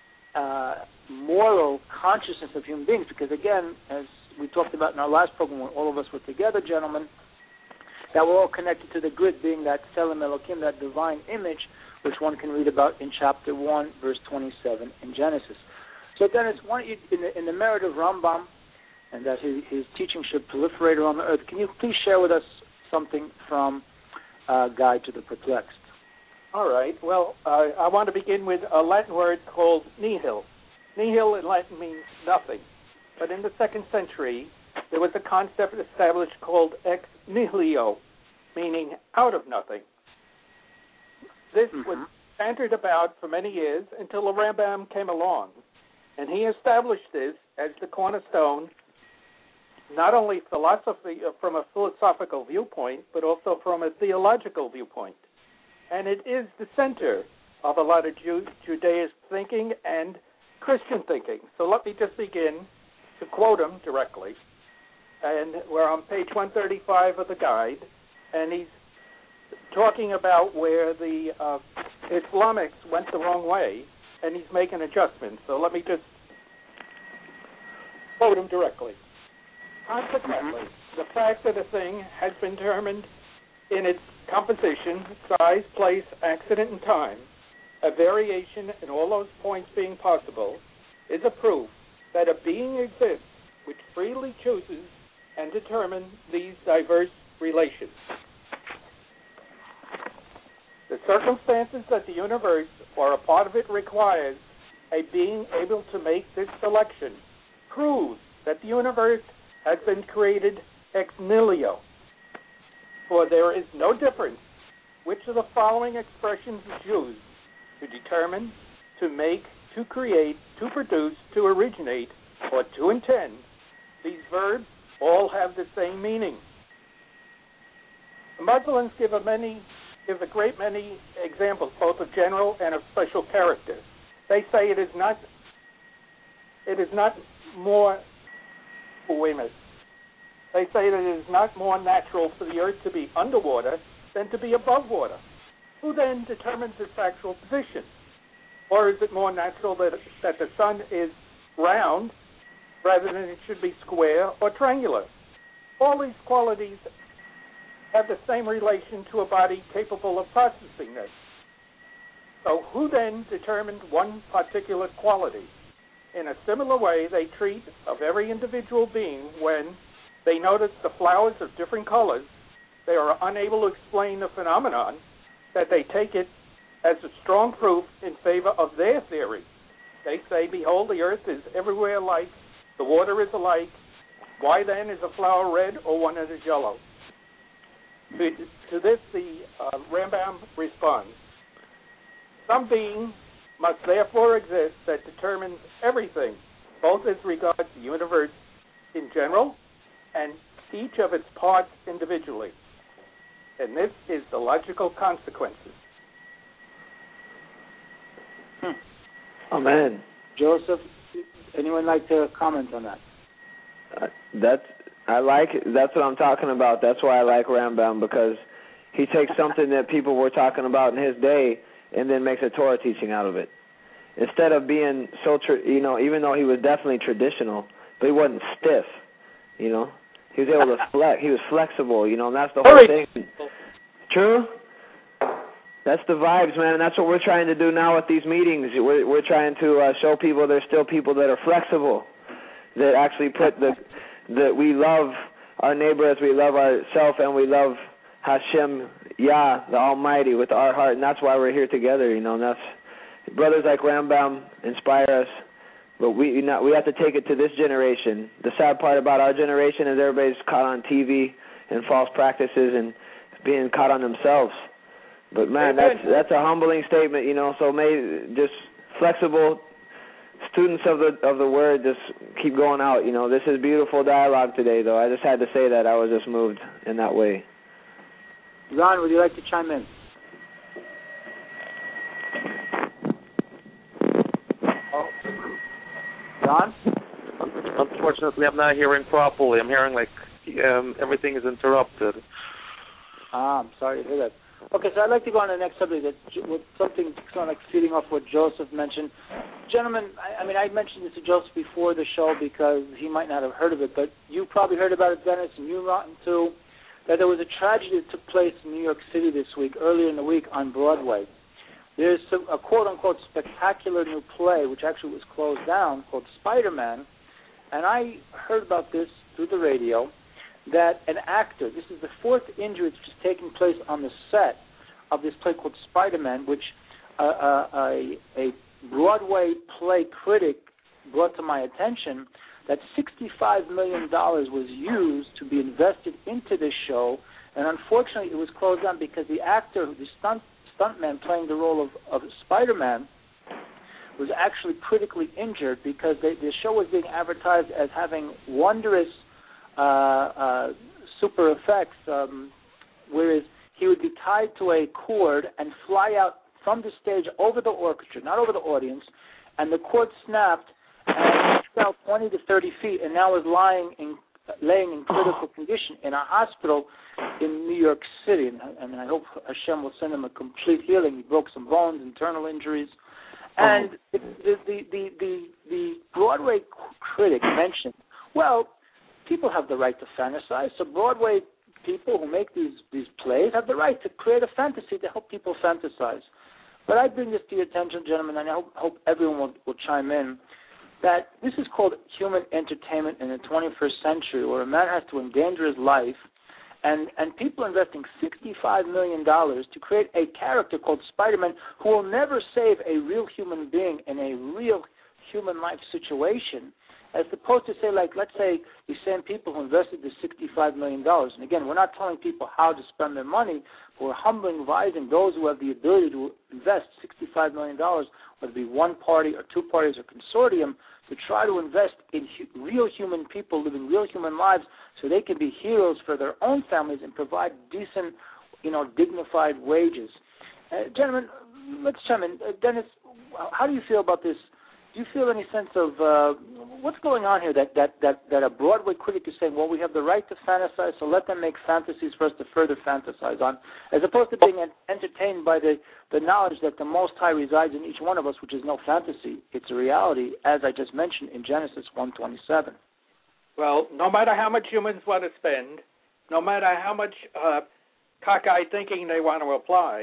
consciousness of human beings, because again, as we talked about in our last program when all of us were together, gentlemen, that we're all connected to the grid, being that Tselem Elokim, that divine image, which one can read about in chapter 1, verse 27 in Genesis. So Dennis, why don't you, in the merit of Rambam, and that his teaching should proliferate around the earth, can you please share with us something from Guide to the Perplexed? All right. Well, I want to begin with a Latin word called nihil. Nihil in Latin means nothing. But in the 2nd century, there was a concept established called ex nihilo, meaning out of nothing. This was bantered about for many years until the Rambam came along. And he established this as the cornerstone, not only philosophy from a philosophical viewpoint, but also from a theological viewpoint. And it is the center of a lot of Judaism thinking and Christian thinking. So let me just begin to quote him directly. And we're on page 135 of the guide, and he's talking about where the Islamics went the wrong way, and he's making adjustments. So let me just quote him directly. Consequently, the fact that a thing has been determined in its composition, size, place, accident, and time, a variation in all those points being possible, is a proof that a being exists which freely chooses and determines these diverse relations. The circumstances that the universe or a part of it requires a being able to make this selection proves that the universe has been created ex nihilo. For there is no difference which of the following expressions is used: to determine, to make, to create, to produce, to originate, or to intend. These verbs all have the same meaning. The Muslims give a great many examples, both of general and of special character. They say it is not more. They say that it is not more natural for the earth to be underwater than to be above water. Who then determines its actual position? Or is it more natural that the sun is round rather than it should be square or triangular? All these qualities have the same relation to a body capable of processing this. So who then determined one particular quality? In a similar way, they treat of every individual being when they notice the flowers of different colors. They are unable to explain the phenomenon, that they take it as a strong proof in favor of their theory. They say, behold, the earth is everywhere alike, the water is alike. Why then is a flower red or one that is yellow? To this, the Rambam responds, some being must therefore exist that determines everything, both as regards the universe in general and each of its parts individually. And this is the logical consequences. Amen. Joseph, anyone like to comment on that? That's what I'm talking about. That's why I like Rambam, because he takes something that people were talking about in his day and then makes a Torah teaching out of it. Instead of being so, even though he was definitely traditional, but he wasn't stiff. He was able to flex. He was flexible. And that's the whole thing. True. That's the vibes, man, and that's what we're trying to do now with these meetings. We're trying to show people there's still people that are flexible, that actually put that we love our neighbor as we love ourselves, and we love Hashem, Yah, the Almighty, with our heart, and that's why we're here together. And that's brothers like Rambam inspire us, but we have to take it to this generation. The sad part about our generation is everybody's caught on TV and false practices and being caught on themselves. But man, that's a humbling statement, So may just flexible students of the word just keep going out. This is beautiful dialogue today, though. I just had to say that. I was just moved in that way. Ron, would you like to chime in? Ron? Unfortunately, I'm not hearing properly. I'm hearing like everything is interrupted. I'm sorry to hear that. Okay, so I'd like to go on to the next subject, with something kind of like feeding off what Joseph mentioned. Gentlemen, I mentioned this to Joseph before the show because he might not have heard of it, but you probably heard about it, Dennis, and you, Rotten, too, that there was a tragedy that took place in New York City this week, earlier in the week, on Broadway. There's a quote-unquote spectacular new play, which actually was closed down, called Spider-Man, and I heard about this through the radio, that an actor, this is the fourth injury that's just taking place on the set of this play called Spider-Man, which a Broadway play critic brought to my attention, that $65 million was used to be invested into this show, and unfortunately it was closed down because the actor, the stuntman playing the role of Spider-Man, was actually critically injured because the show was being advertised as having wondrous super effects, whereas he would be tied to a cord and fly out from the stage over the orchestra, not over the audience, and the cord snapped and fell 20 to 30 feet and now is laying in critical condition in a hospital in New York City. And I hope Hashem will send him a complete healing. He broke some bones, internal injuries. And the Broadway critic mentioned, well, people have the right to fantasize, so Broadway people who make these plays have the right to create a fantasy to help people fantasize. But I bring this to your attention, gentlemen, and I hope everyone will chime in, that this is called human entertainment in the 21st century, where a man has to endanger his life, and people are investing $65 million to create a character called Spider-Man who will never save a real human being in a real human life situation, as opposed to say, like, let's say these same people who invested this $65 million. And again, we're not telling people how to spend their money, but we're humbly advising those who have the ability to invest $65 million, whether it be one party or two parties or consortium, to try to invest in real human people living real human lives so they can be heroes for their own families and provide decent, dignified wages. Gentlemen, let's chime in. Dennis, how do you feel about this? Do you feel any sense of what's going on here that a Broadway critic is saying, well, we have the right to fantasize, so let them make fantasies for us to further fantasize on, as opposed to being entertained by the knowledge that the Most High resides in each one of us, which is no fantasy. It's a reality, as I just mentioned in Genesis 1:27. Well, no matter how much humans want to spend, no matter how much cockeyed thinking they want to apply,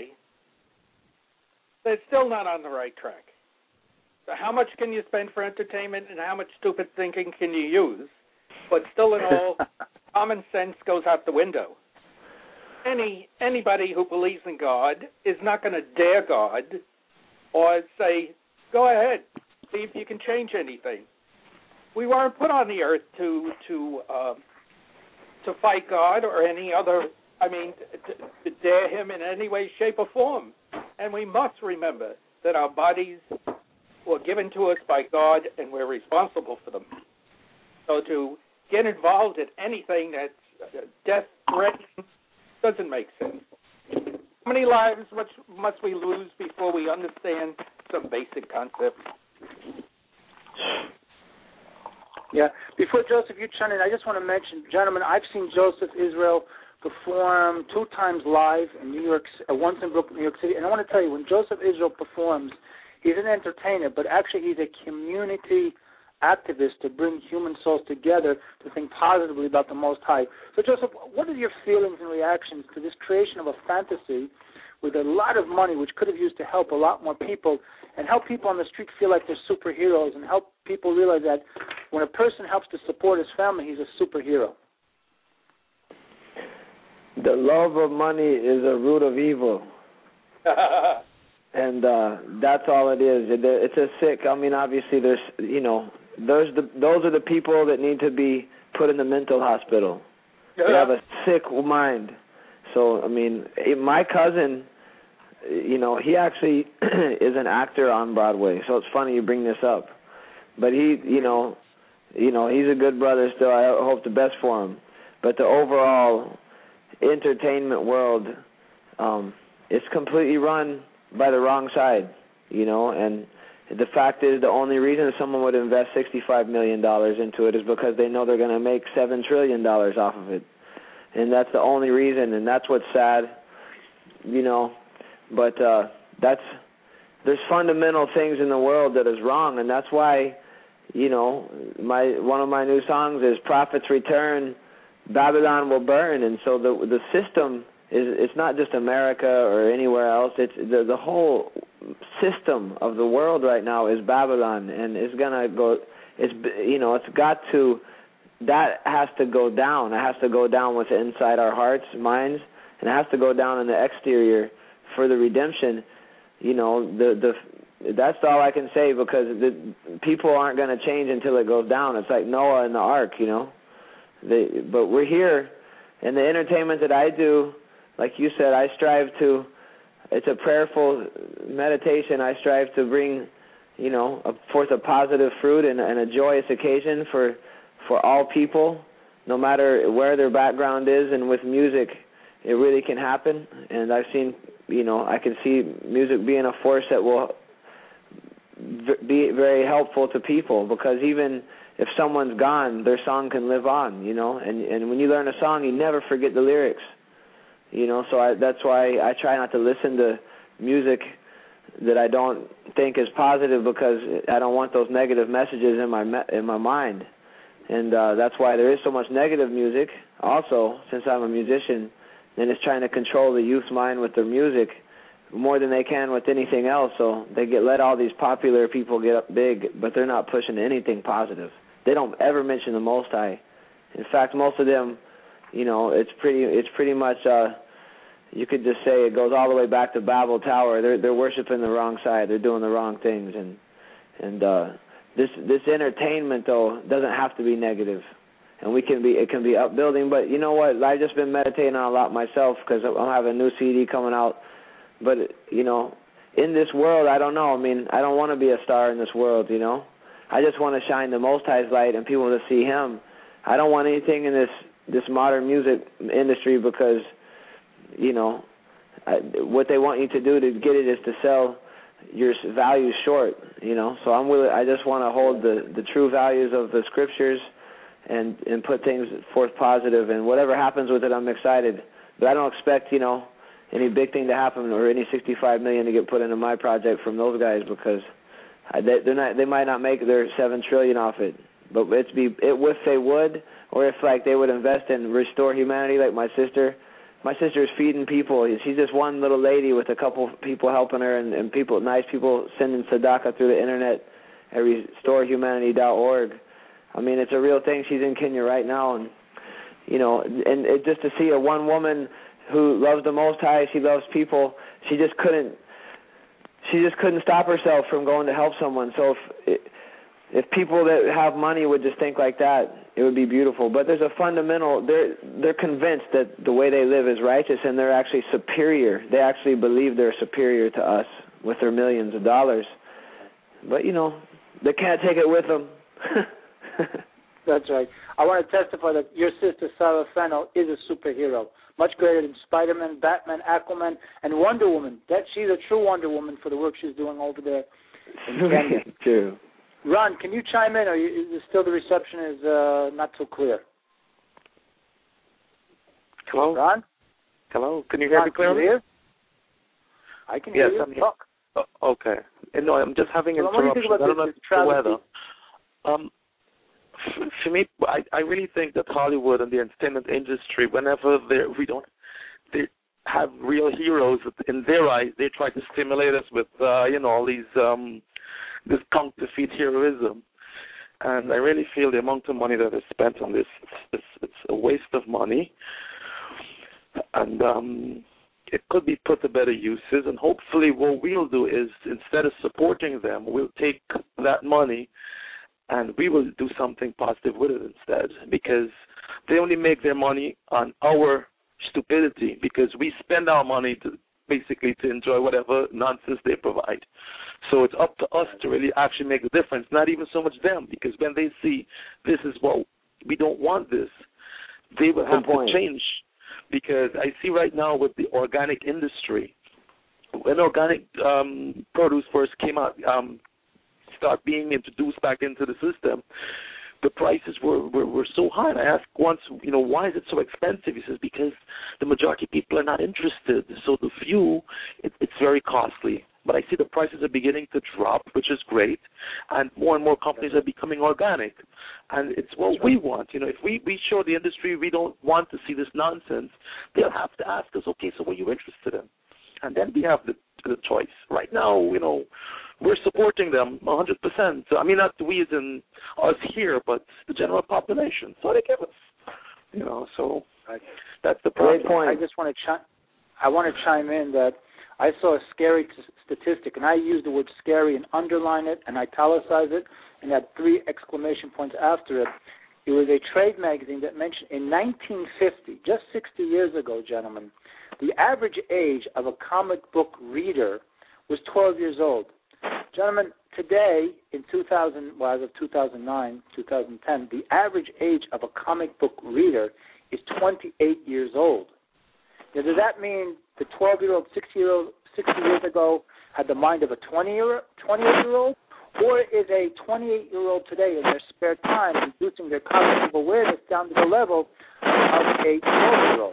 they're still not on the right track. So how much can you spend for entertainment and how much stupid thinking can you use? But still in all, common sense goes out the window. Anybody who believes in God is not going to dare God or say, go ahead, see if you can change anything. We weren't put on the earth to fight God or any other, to dare him in any way, shape, or form. And we must remember that our bodies were given to us by God, and we're responsible for them. So to get involved in anything that's death-threatening doesn't make sense. How many lives must we lose before we understand some basic concepts? Yeah. Before Joseph, you chime in, I just want to mention, gentlemen, I've seen Joseph Israel perform 2 times live in New York, once in Brooklyn, New York City. And I want to tell you, when Joseph Israel performs, he's an entertainer, but actually he's a community activist to bring human souls together to think positively about the Most High. So, Joseph, what are your feelings and reactions to this creation of a fantasy with a lot of money, which could have used to help a lot more people and help people on the street feel like they're superheroes and help people realize that when a person helps to support his family, he's a superhero? The love of money is a root of evil. And that's all it is. It's a sick, I mean, obviously there's, those are the people that need to be put in the mental hospital. They have a sick mind. So, I mean, my cousin, he actually is an actor on Broadway. So it's funny you bring this up. But he's a good brother still. I hope the best for him. But the overall entertainment world, it's completely run by the wrong side, and the fact is the only reason someone would invest $65 million into it is because they know they're going to make $7 trillion off of it. And that's the only reason, and that's what's sad, but there's fundamental things in the world that is wrong, and that's why, one of my new songs is Prophets Return, Babylon Will Burn. And so the system it's not just America or anywhere else. It's the whole system of the world right now is Babylon, and it's gonna go. That has to go down. It has to go down with inside our hearts, minds, and it has to go down in the exterior for the redemption. That's all I can say, because the people aren't going to change until it goes down. It's like Noah and the ark, but we're here, and the entertainment that I do, like you said, I strive to. It's a prayerful meditation. I strive to bring, forth a positive fruit and a joyous occasion for all people, no matter where their background is. And with music, it really can happen. And I've seen, I can see music being a force that will be very helpful to people, because even if someone's gone, their song can live on, And when you learn a song, you never forget the lyrics, So that's why I try not to listen to music that I don't think is positive, because I don't want those negative messages in my mind. And that's why there is so much negative music also, since I'm a musician, and it's trying to control the youth's mind with their music more than they can with anything else. So they let all these popular people get up big, but they're not pushing anything positive. They don't ever mention the Most High. In fact, most of them, it's pretty much, you could just say it goes all the way back to Babel Tower. They're worshiping the wrong side. They're doing the wrong things, and this entertainment though doesn't have to be negative, and it can be upbuilding. But you know what? I've just been meditating on a lot myself, because I'm having a new CD coming out. But in this world, I don't know. I mean, I don't want to be a star in this world. I just want to shine the Most High's light and people to see Him. I don't want anything in this modern music industry, because what they want you to do to get it is to sell your values short. So I just want to hold the true values of the scriptures and put things forth positive, and whatever happens with it, I'm excited. But I don't expect any big thing to happen or any $65 million to get put into my project from those guys, because they might not make their $7 trillion off it. But if they would, or if they would invest and restore humanity, like my sister. My sister is feeding people. She's just one little lady with a couple people helping her, and nice people sending tzedakah through the internet at restorehumanity.org. I mean, it's a real thing. She's in Kenya right now, and just to see a one woman who loves the Most High, she loves people. She just couldn't stop herself from going to help someone. So if people that have money would just think like that, it would be beautiful. But there's a fundamental, they're convinced that the way they live is righteous, and they're actually superior. They actually believe they're superior to us with their millions of dollars. But, they can't take it with them. That's right. I want to testify that your sister, Sarah Fennell, is a superhero. much greater than Spider-Man, Batman, Aquaman, and Wonder Woman. That she's a true Wonder Woman for the work she's doing over there in Kenya. True. Ron, can you chime in, or is still the reception is not so clear? Hello? Ron? Hello? Can you hear me clearly? Can you hear? I can hear you. I'm here. Talk. Okay. No, I'm just having What do you think interruptions. about I don't know this if it's the weather. For me, I really think that Hollywood and the entertainment industry, whenever they have real heroes in their eyes, they try to stimulate us with all these this counterfeit heroism. And I really feel the amount of money that is spent on this, it's a waste of money. And it could be put to better uses. And hopefully what we'll do is, instead of supporting them, we'll take that money and we will do something positive with it instead, because they only make their money on our stupidity, because we spend our money to enjoy whatever nonsense they provide. So it's up to us to really actually make a difference, not even so much them, because when they see this is what we don't want this, they will have to change. Because I see right now with the organic industry, when organic produce first came out, start being introduced back into the system, the prices were so high. And I asked once, why is it so expensive? He says, because the majority of people are not interested. So the few, it's very costly. But I see the prices are beginning to drop, which is great, and more companies are becoming organic. And it's what we want. If we show the industry we don't want to see this nonsense, they'll have to ask us, okay, so what are you interested in? And then we have the choice. Right now, we're supporting them 100%. So, I mean, not we as in us here, but the general population. So they give us, so that's the problem. Great point. I just want to chime in that I saw a scary statistic, and I used the word scary and underline it and italicize it and had 3 exclamation points after it. It was a trade magazine that mentioned in 1950, just 60 years ago, gentlemen, the average age of a comic book reader was 12 years old. Gentlemen, today, in as of 2009, 2010, the average age of a comic book reader is 28 years old. Now, does that mean the 12-year-old, 60 years ago had the mind of a 28-year-old? Or is a 28-year-old today in their spare time reducing their cognitive awareness down to the level of a 12-year-old?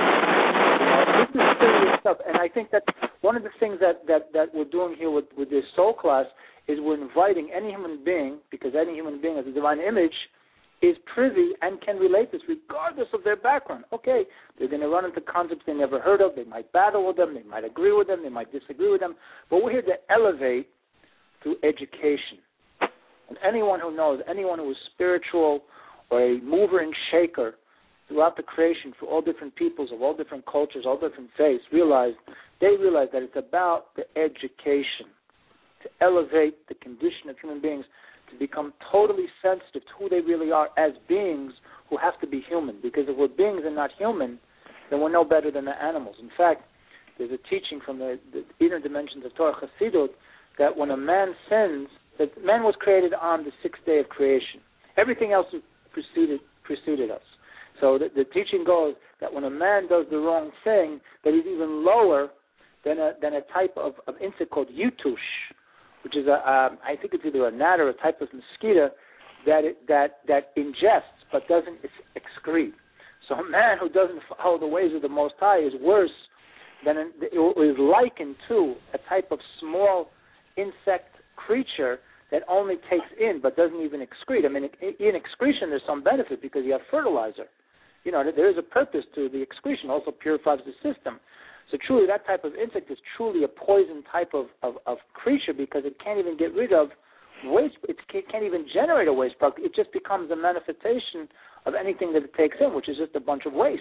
This is serious stuff, and I think that one of the things that we're doing here with this soul class is we're inviting any human being, because any human being has a divine image, is privy and can relate this regardless of their background. Okay, they're going to run into concepts they never heard of. They might battle with them. They might agree with them. They might disagree with them. But we're here to elevate through education. And anyone who knows, anyone who is spiritual or a mover and shaker throughout the creation for all different peoples of all different cultures, all different faiths, realize that it's about the education to elevate the condition of human beings to become totally sensitive to who they really are as beings who have to be human. Because if we're beings and not human, then we're no better than the animals. In fact, there's a teaching from the inner dimensions of Torah Chassidut that when a man sins, that man was created on the 6th day of creation. Everything else preceded us. So the teaching goes that when a man does the wrong thing, that he's even lower than a type of insect called yutush, which is I think it's either a gnat or a type of mosquito that ingests but doesn't excrete. So a man who doesn't follow the ways of the Most High is worse than is likened to a type of small insect creature that only takes in but doesn't even excrete. I mean, in excretion there's some benefit because you have fertilizer. There is a purpose to the excretion, also purifies the system. So truly that type of insect is truly a poison type of creature because it can't even get rid of waste. It can't even generate a waste product. It just becomes a manifestation of anything that it takes in, which is just a bunch of waste.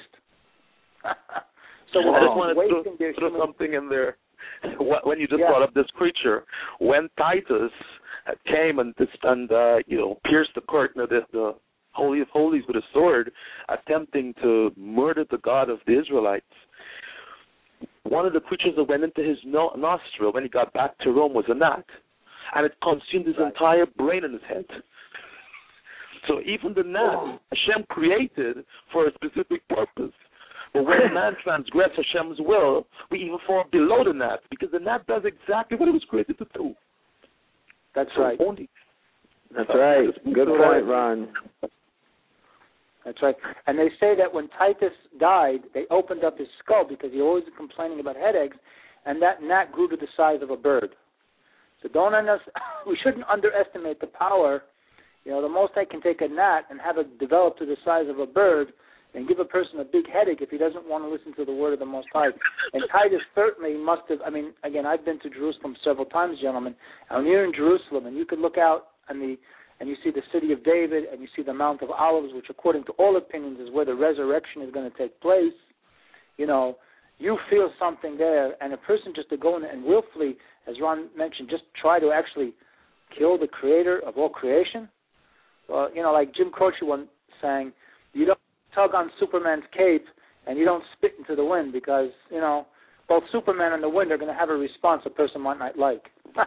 So I just wanted to throw something in there. When you just brought up this creature, when Titus came and pierced the curtain of the Holy of Holies with a sword, attempting to murder the God of the Israelites, one of the creatures that went into his nostril when he got back to Rome was a gnat, and it consumed his entire brain in his head. So even the gnat, Hashem created for a specific purpose. But when man transgresses Hashem's will, we even fall below the gnat, because the gnat does exactly what it was created to do. That's right. That's right. Good point, Ron. That's right. And they say that when Titus died, they opened up his skull because he always was complaining about headaches, and that gnat grew to the size of a bird. So we shouldn't underestimate the power. You know, the Most High can take a gnat and have it develop to the size of a bird and give a person a big headache if he doesn't want to listen to the word of the Most High. And Titus certainly must have, I mean, again, I've been to Jerusalem several times, gentlemen, and when you're in Jerusalem and you can look out and you see the city of David and you see the Mount of Olives, which according to all opinions is where the resurrection is going to take place, you know, you feel something there, and a person just to go in and willfully, as Ron mentioned, just try to actually kill the creator of all creation. Well, you know, like Jim Croce once sang, you don't tug on Superman's cape and you don't spit into the wind, because, you know, both Superman and the wind are going to have a response a person might not like.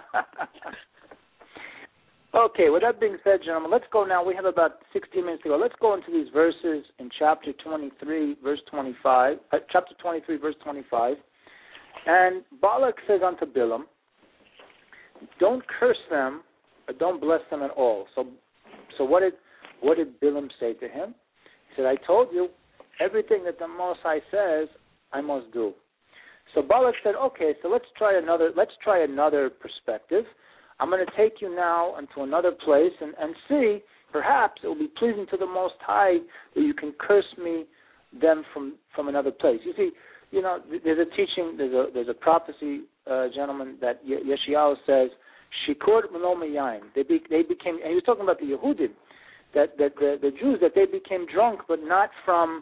Okay, with that being said, gentlemen, let's go now. We have about 16 minutes to go. Let's go into these verses in chapter 23, verse 25. Chapter 23, verse 25. And Balak says unto Bilam, don't curse them, or don't bless them at all. So what did Bilam say to him? He said, I told you, everything that the Most High says, I must do. So Balak said, okay, so let's try another perspective. I'm going to take you now into another place and see, perhaps it will be pleasing to the Most High that you can curse them from another place. You see, you know, there's a teaching, there's a prophecy, gentlemen, that Yeshayahu says, Shikur Melo Miyayin. They became, and he was talking about the Yehudim, that the Jews, that they became drunk, but not from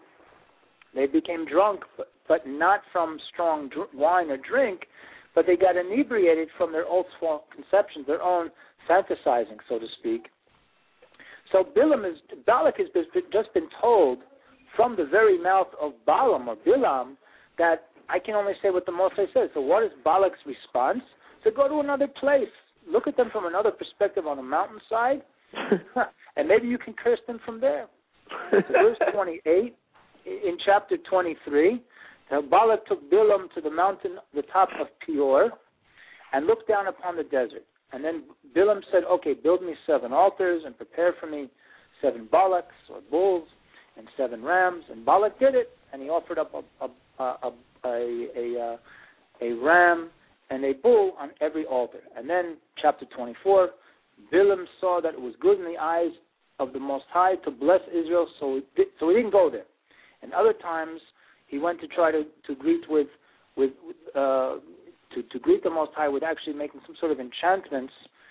strong wine or drink, but they got inebriated from their old false conceptions, their own fantasizing, so to speak. So Balak has just been told from the very mouth of Balaam or Bilam that I can only say what the Most High says. So what is Balak's response? So go to another place. Look at them from another perspective on a mountainside, and maybe you can curse them from there. So verse 28 in chapter 23, Balak took Bilam to the mountain, the top of Peor, and looked down upon the desert. And then Bilam said, okay, build me 7 altars and prepare for me 7 bullocks or bulls and 7 rams. And Balak did it, and he offered up a ram and a bull on every altar. And then chapter 24, Bilam saw that it was good in the eyes of the Most High to bless Israel, so he didn't go there. And other times he went to try to greet to greet the Most High with actually making some sort of enchantments.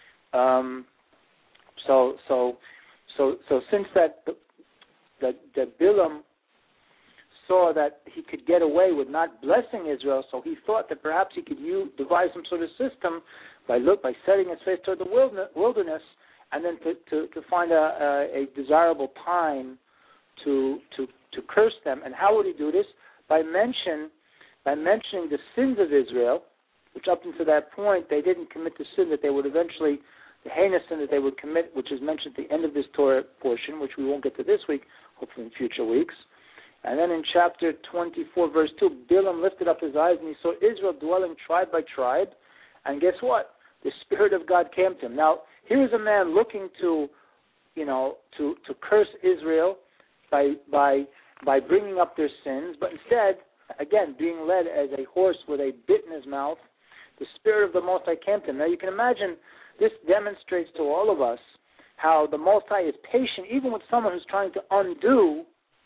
So since that Bilam saw that he could get away with not blessing Israel, so he thought that perhaps he could devise some sort of system by setting his face toward the wilderness, and then to find a desirable time to curse them. And how would he do this? By mentioning the sins of Israel, which up until that point they didn't commit the sin that they would eventually, the heinous sin that they would commit, which is mentioned at the end of this Torah portion, which we won't get to this week, hopefully in future weeks. And then in chapter 24, verse 2, Bilam lifted up his eyes and he saw Israel dwelling tribe by tribe. And guess what? The Spirit of God came to him. Now, here is a man looking to curse Israel by bringing up their sins, but instead, again, being led as a horse with a bit in his mouth, the Spirit of the Most High came to him. Now, you can imagine this demonstrates to all of us how the Most High is patient, even with someone who's trying to undo,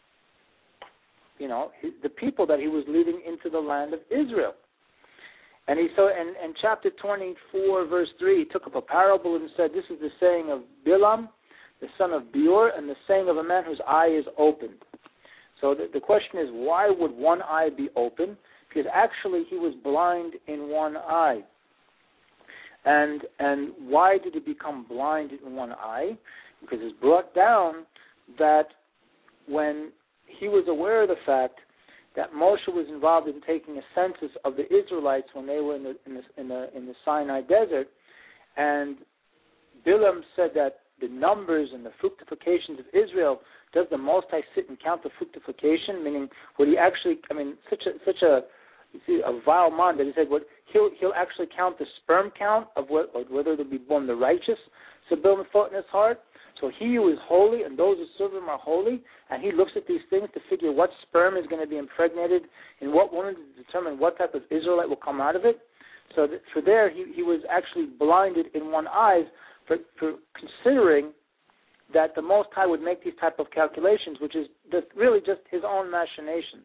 the people that he was leading into the land of Israel. And in chapter 24, verse 3, he took up a parable and said, this is the saying of Bilam, the son of Beor, and the saying of a man whose eye is opened. So the question is, why would one eye be open? Because actually he was blind in one eye. And why did he become blind in one eye? Because it's brought down that when he was aware of the fact that Moshe was involved in taking a census of the Israelites when they were in the Sinai desert, and Bilam said that the numbers and the fructifications of Israel, does the Most High sit and count the fructification? Meaning, would he actually? I mean, such a vile man that he said, he'll actually count the sperm count of whether they'll be born the righteous. So Bilam thought in his heart. So he who is holy and those who serve him are holy, and he looks at these things to figure what sperm is going to be impregnated in what woman to determine what type of Israelite will come out of it. So for there, he was actually blinded in one eye for considering that the Most High would make these type of calculations, which is really just his own machinations.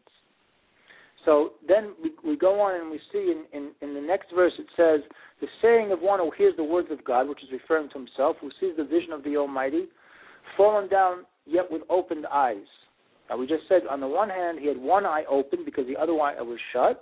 So then we go on and we see in the next verse it says, the saying of one who hears the words of God, which is referring to himself, who sees the vision of the Almighty, fallen down yet with opened eyes. Now we just said on the one hand he had one eye open because the other eye was shut.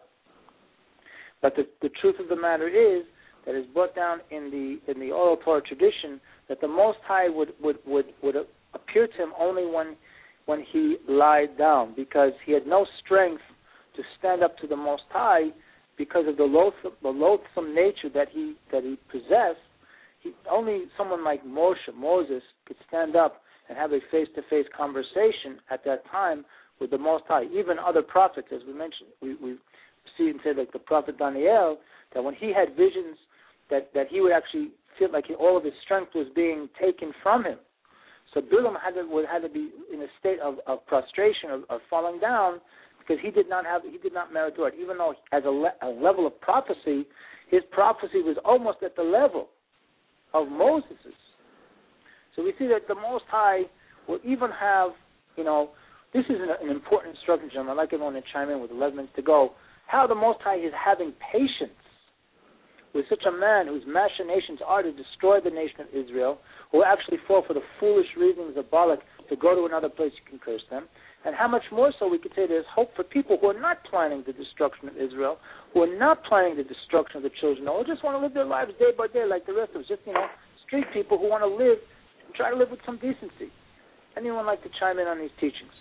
But the truth of the matter is that it's brought down in the oral Torah tradition that the Most High would appear to him only when he lied down, because he had no strength to stand up to the Most High because of the loathsome nature that he possessed. Only someone like Moses, could stand up and have a face-to-face conversation at that time with the Most High. Even other prophets, as we mentioned, we see and say, like the prophet Daniel, that when he had visions that he would actually feel like all of his strength was being taken from him. So Bilam had to be in a state of prostration, of falling down, because he did not merit to it. Even though as a level of prophecy, his prophecy was almost at the level of Moses's. So we see that the Most High will even have, this is an important instruction, gentlemen. I'd like everyone to chime in with 11 minutes to go. How the Most High is having patience with such a man whose machinations are to destroy the nation of Israel, who will actually fall for the foolish reasonings of Balak to go to another place you can curse them. And how much more so we could say there's hope for people who are not planning the destruction of Israel, who are not planning the destruction of the children, or just want to live their lives day by day like the rest of us, just, street people who want to live and try to live with some decency. Anyone like to chime in on these teachings?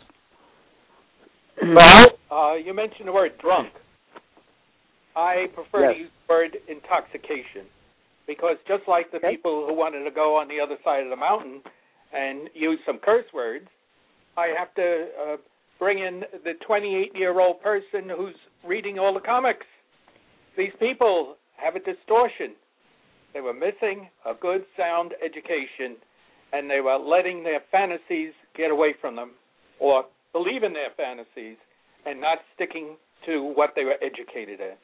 Well, you mentioned the word drunk. I prefer to use the word intoxication, because just like the people who wanted to go on the other side of the mountain and use some curse words, I have to bring in the 28-year-old person who's reading all the comics. These people have a distortion. They were missing a good, sound education, and they were letting their fantasies get away from them, or believe in their fantasies, and not sticking to what they were educated in.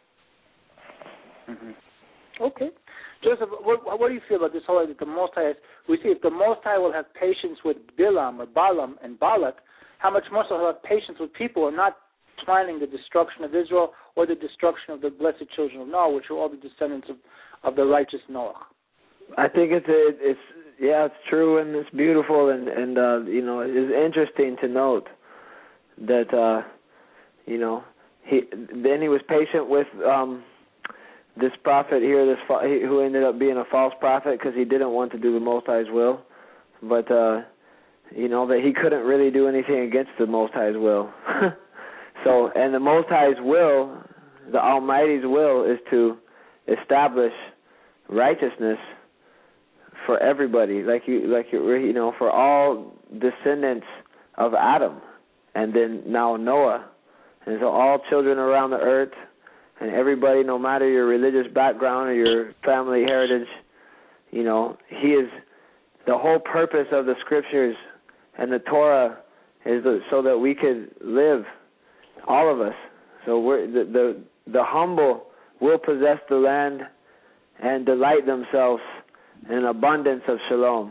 Mm-hmm. Okay. Joseph, what do you feel about this whole idea that the Most High we see if the Most High will have patience with Bilam or Balaam and Balak, how much more so he'll have patience with people who are not planning the destruction of Israel or the destruction of the blessed children of Noah, which are all the descendants of the righteous Noah? I think it's true and it's beautiful and it's interesting to note that he was patient with this prophet here, who ended up being a false prophet because he didn't want to do the Most High's will, but that he couldn't really do anything against the Most High's will. So, and the Most High's will, the Almighty's will, is to establish righteousness for everybody, for all descendants of Adam, and then now Noah, and so all children around the earth. And everybody, no matter your religious background or your family heritage, he is the whole purpose of the Scriptures and the Torah is so that we could live, all of us. So the humble will possess the land and delight themselves in an abundance of shalom.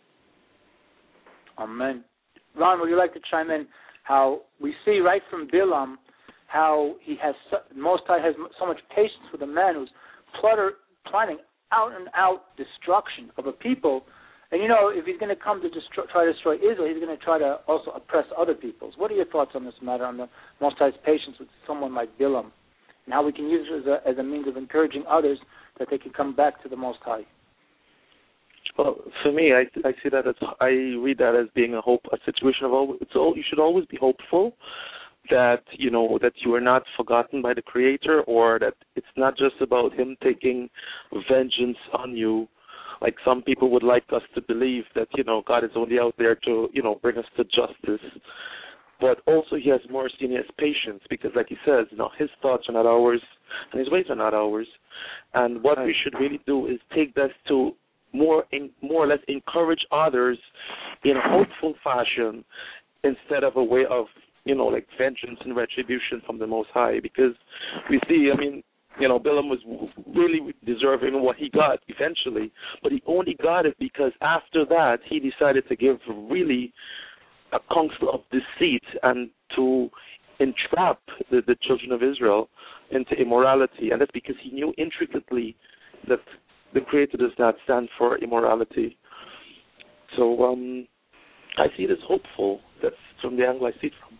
Amen. Ron, would you like to chime in how we see right from Bilam how Most High has so much patience with a man who's planning out-and-out destruction of a people. And, if he's going to come to try to destroy Israel, he's going to try to also oppress other peoples. What are your thoughts on this matter, on the Most High's patience with someone like Bilam, and how we can use it as a means of encouraging others that they can come back to the Most High? Well, for me, I see that I read that as being a situation of you should always be hopeful that that you are not forgotten by the Creator, or that it's not just about Him taking vengeance on you, like some people would like us to believe that, God is only out there to, bring us to justice. But also he has mercy and he has patience because, like he says, his thoughts are not ours and his ways are not ours. And what we should really do is take this to more or less encourage others in a hopeful fashion instead of a way of, like vengeance and retribution from the Most High. Because we see, Bilam was really deserving of what he got eventually, but he only got it because after that he decided to give really a counsel of deceit and to entrap the children of Israel into immorality. And that's because he knew intricately that the Creator does not stand for immorality. So I see it as hopeful. That's from the angle I see it from.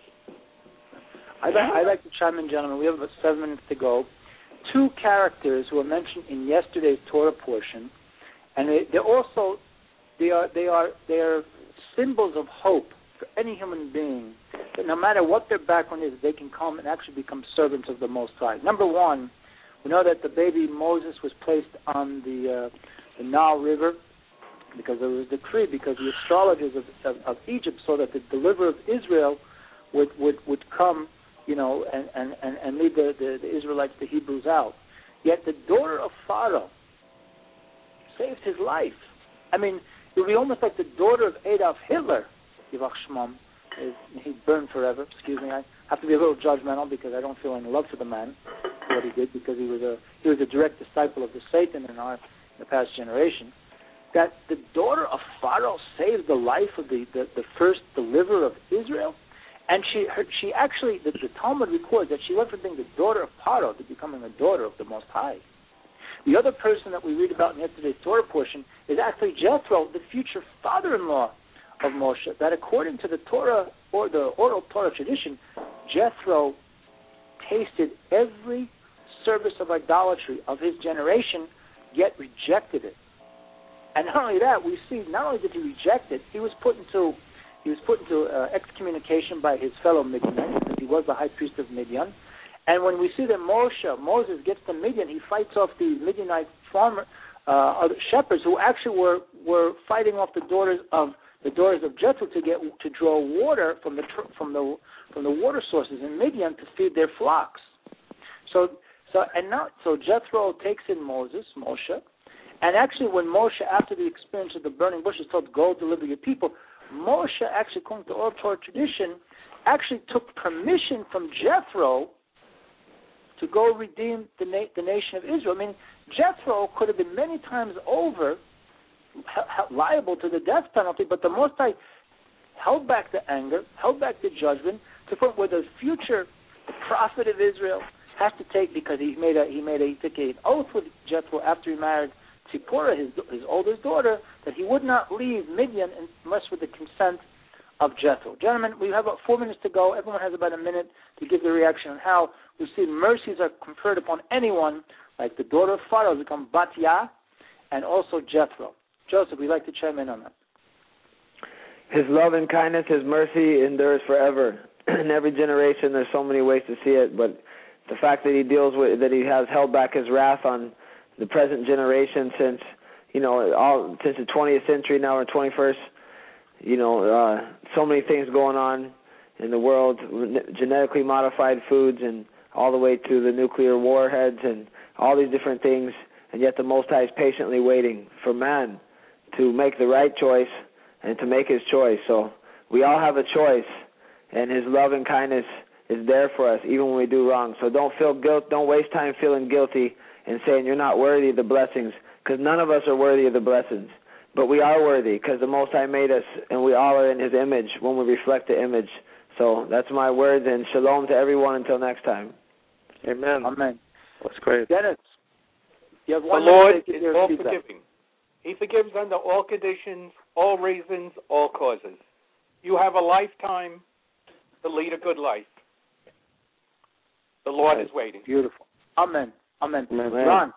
I'd like to chime in, gentlemen. We have about 7 minutes to go. 2 characters who were mentioned in yesterday's Torah portion, and they are symbols of hope for any human being. That no matter what their background is, they can come and actually become servants of the Most High. Number 1, we know that the baby Moses was placed on the Nile River because there was a decree, because the astrologers of Egypt saw that the deliverer of Israel would come, and lead the Israelites, the Hebrews, out. Yet the daughter of Pharaoh saved his life. It would be almost like the daughter of Adolf Hitler, Yivach Shmom, he burned forever. Excuse me, I have to be a little judgmental because I don't feel any love for the man, what he did, because he was a direct disciple of the Satan in the past generation. That the daughter of Pharaoh saved the life of the first deliverer of Israel. And she actually, the Talmud records that she went from being the daughter of Paro to becoming a daughter of the Most High. The other person that we read about in yesterday's Torah portion is actually Jethro, the future father-in-law of Moshe. That according to the Torah, or the oral Torah tradition, Jethro tasted every service of idolatry of his generation, yet rejected it. And not only that, we see not only did he reject it, he was put into excommunication by his fellow Midianites, because he was the high priest of Midian. And when we see that Moses gets to Midian, he fights off the Midianite shepherds who actually were fighting off the daughters of Jethro to draw water from the water sources in Midian to feed their flocks. So Jethro takes in Moshe, and actually when Moshe, after the experience of the burning bush, is told, "Go deliver your people," Moshe, actually, according to oral Torah tradition, actually took permission from Jethro to go redeem the nation of Israel. Jethro could have been many times over liable to the death penalty, but the Most High held back the anger, held back the judgment, to the point where the future prophet of Israel has to take, because he took an oath with Jethro after he married Zipporah, his oldest daughter, that he would not leave Midian unless with the consent of Jethro. Gentlemen, we have about 4 minutes to go. Everyone has about a minute to give their reaction on how we see mercies are conferred upon anyone, like the daughter of Pharaoh has become Batya, and also Jethro. Joseph, we'd like to chime in on that. His love and kindness, his mercy endures forever. In every generation, there's so many ways to see it, but the fact that he has held back his wrath on the present generation since the 20th century, now we're 21st. So many things going on in the world, genetically modified foods, and all the way to the nuclear warheads and all these different things, and yet the Most High is patiently waiting for man to make the right choice and to make his choice. So we all have a choice, and his love and kindness is there for us even when we do wrong. So don't feel guilt. Don't waste time feeling guilty and saying you're not worthy of the blessings, because none of us are worthy of the blessings. But we are worthy because the Most High made us, and we all are in his image when we reflect the image. So that's my words, and shalom to everyone until next time. Amen. Amen. That's great. Dennis, you have one the Lord minute is all forgiving. He forgives under all conditions, all reasons, all causes. You have a lifetime to lead a good life. The Lord is waiting. Beautiful. Amen. Amen. Amen. Ron.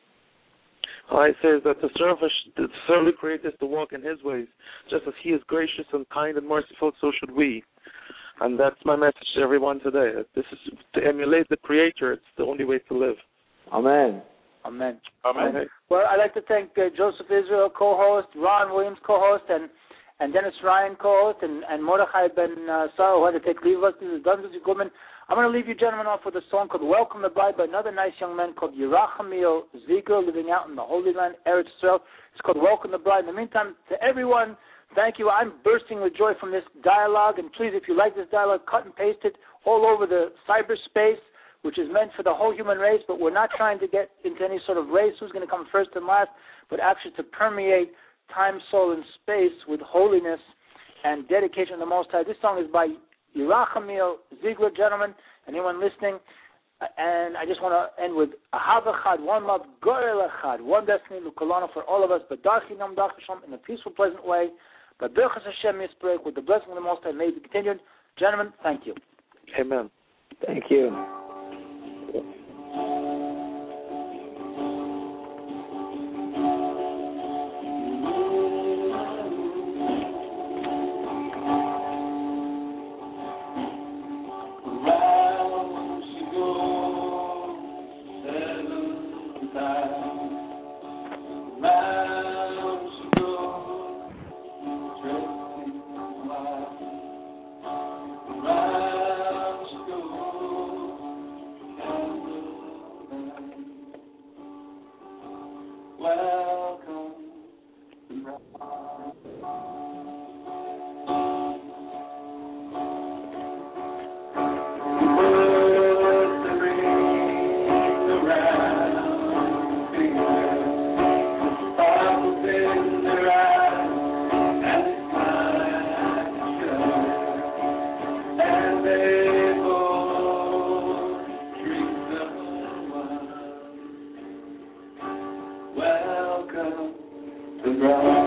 It says that to serve the Creator is to walk in his ways. Just as he is gracious and kind and merciful, so should we. And that's my message to everyone today. This is to emulate the Creator. It's the only way to live. Amen. Amen. Amen. Well, I'd like to thank Joseph Israel, co-host, Ron Williams, co-host, and Dennis Ryan, co-host, and Mordechai Ben Sarah, who had to take leave of us. This is Dundas Goodman. I'm going to leave you gentlemen off with a song called Welcome the Bride by another nice young man called Yerachmiel Ziegler, living out in the Holy Land, Eretz Yisrael. It's called Welcome the Bride. In the meantime, to everyone, thank you. I'm bursting with joy from this dialogue, and please, if you like this dialogue, cut and paste it all over the cyberspace, which is meant for the whole human race, but we're not trying to get into any sort of race, who's going to come first and last, but actually to permeate time, soul, and space with holiness and dedication to the Most High. This song is by Yerachmiel Ziegler, gentlemen, anyone listening, and I just want to end with Ahav Echad, one love, Gorel Echad, one destiny, Lukolana for all of us, but Darchi Nam Dachasham in a peaceful, pleasant way, but Birchas Hashem Yisbrek with the blessing of the Most High may be continued. Gentlemen, thank you. Amen. Thank you. Welcome to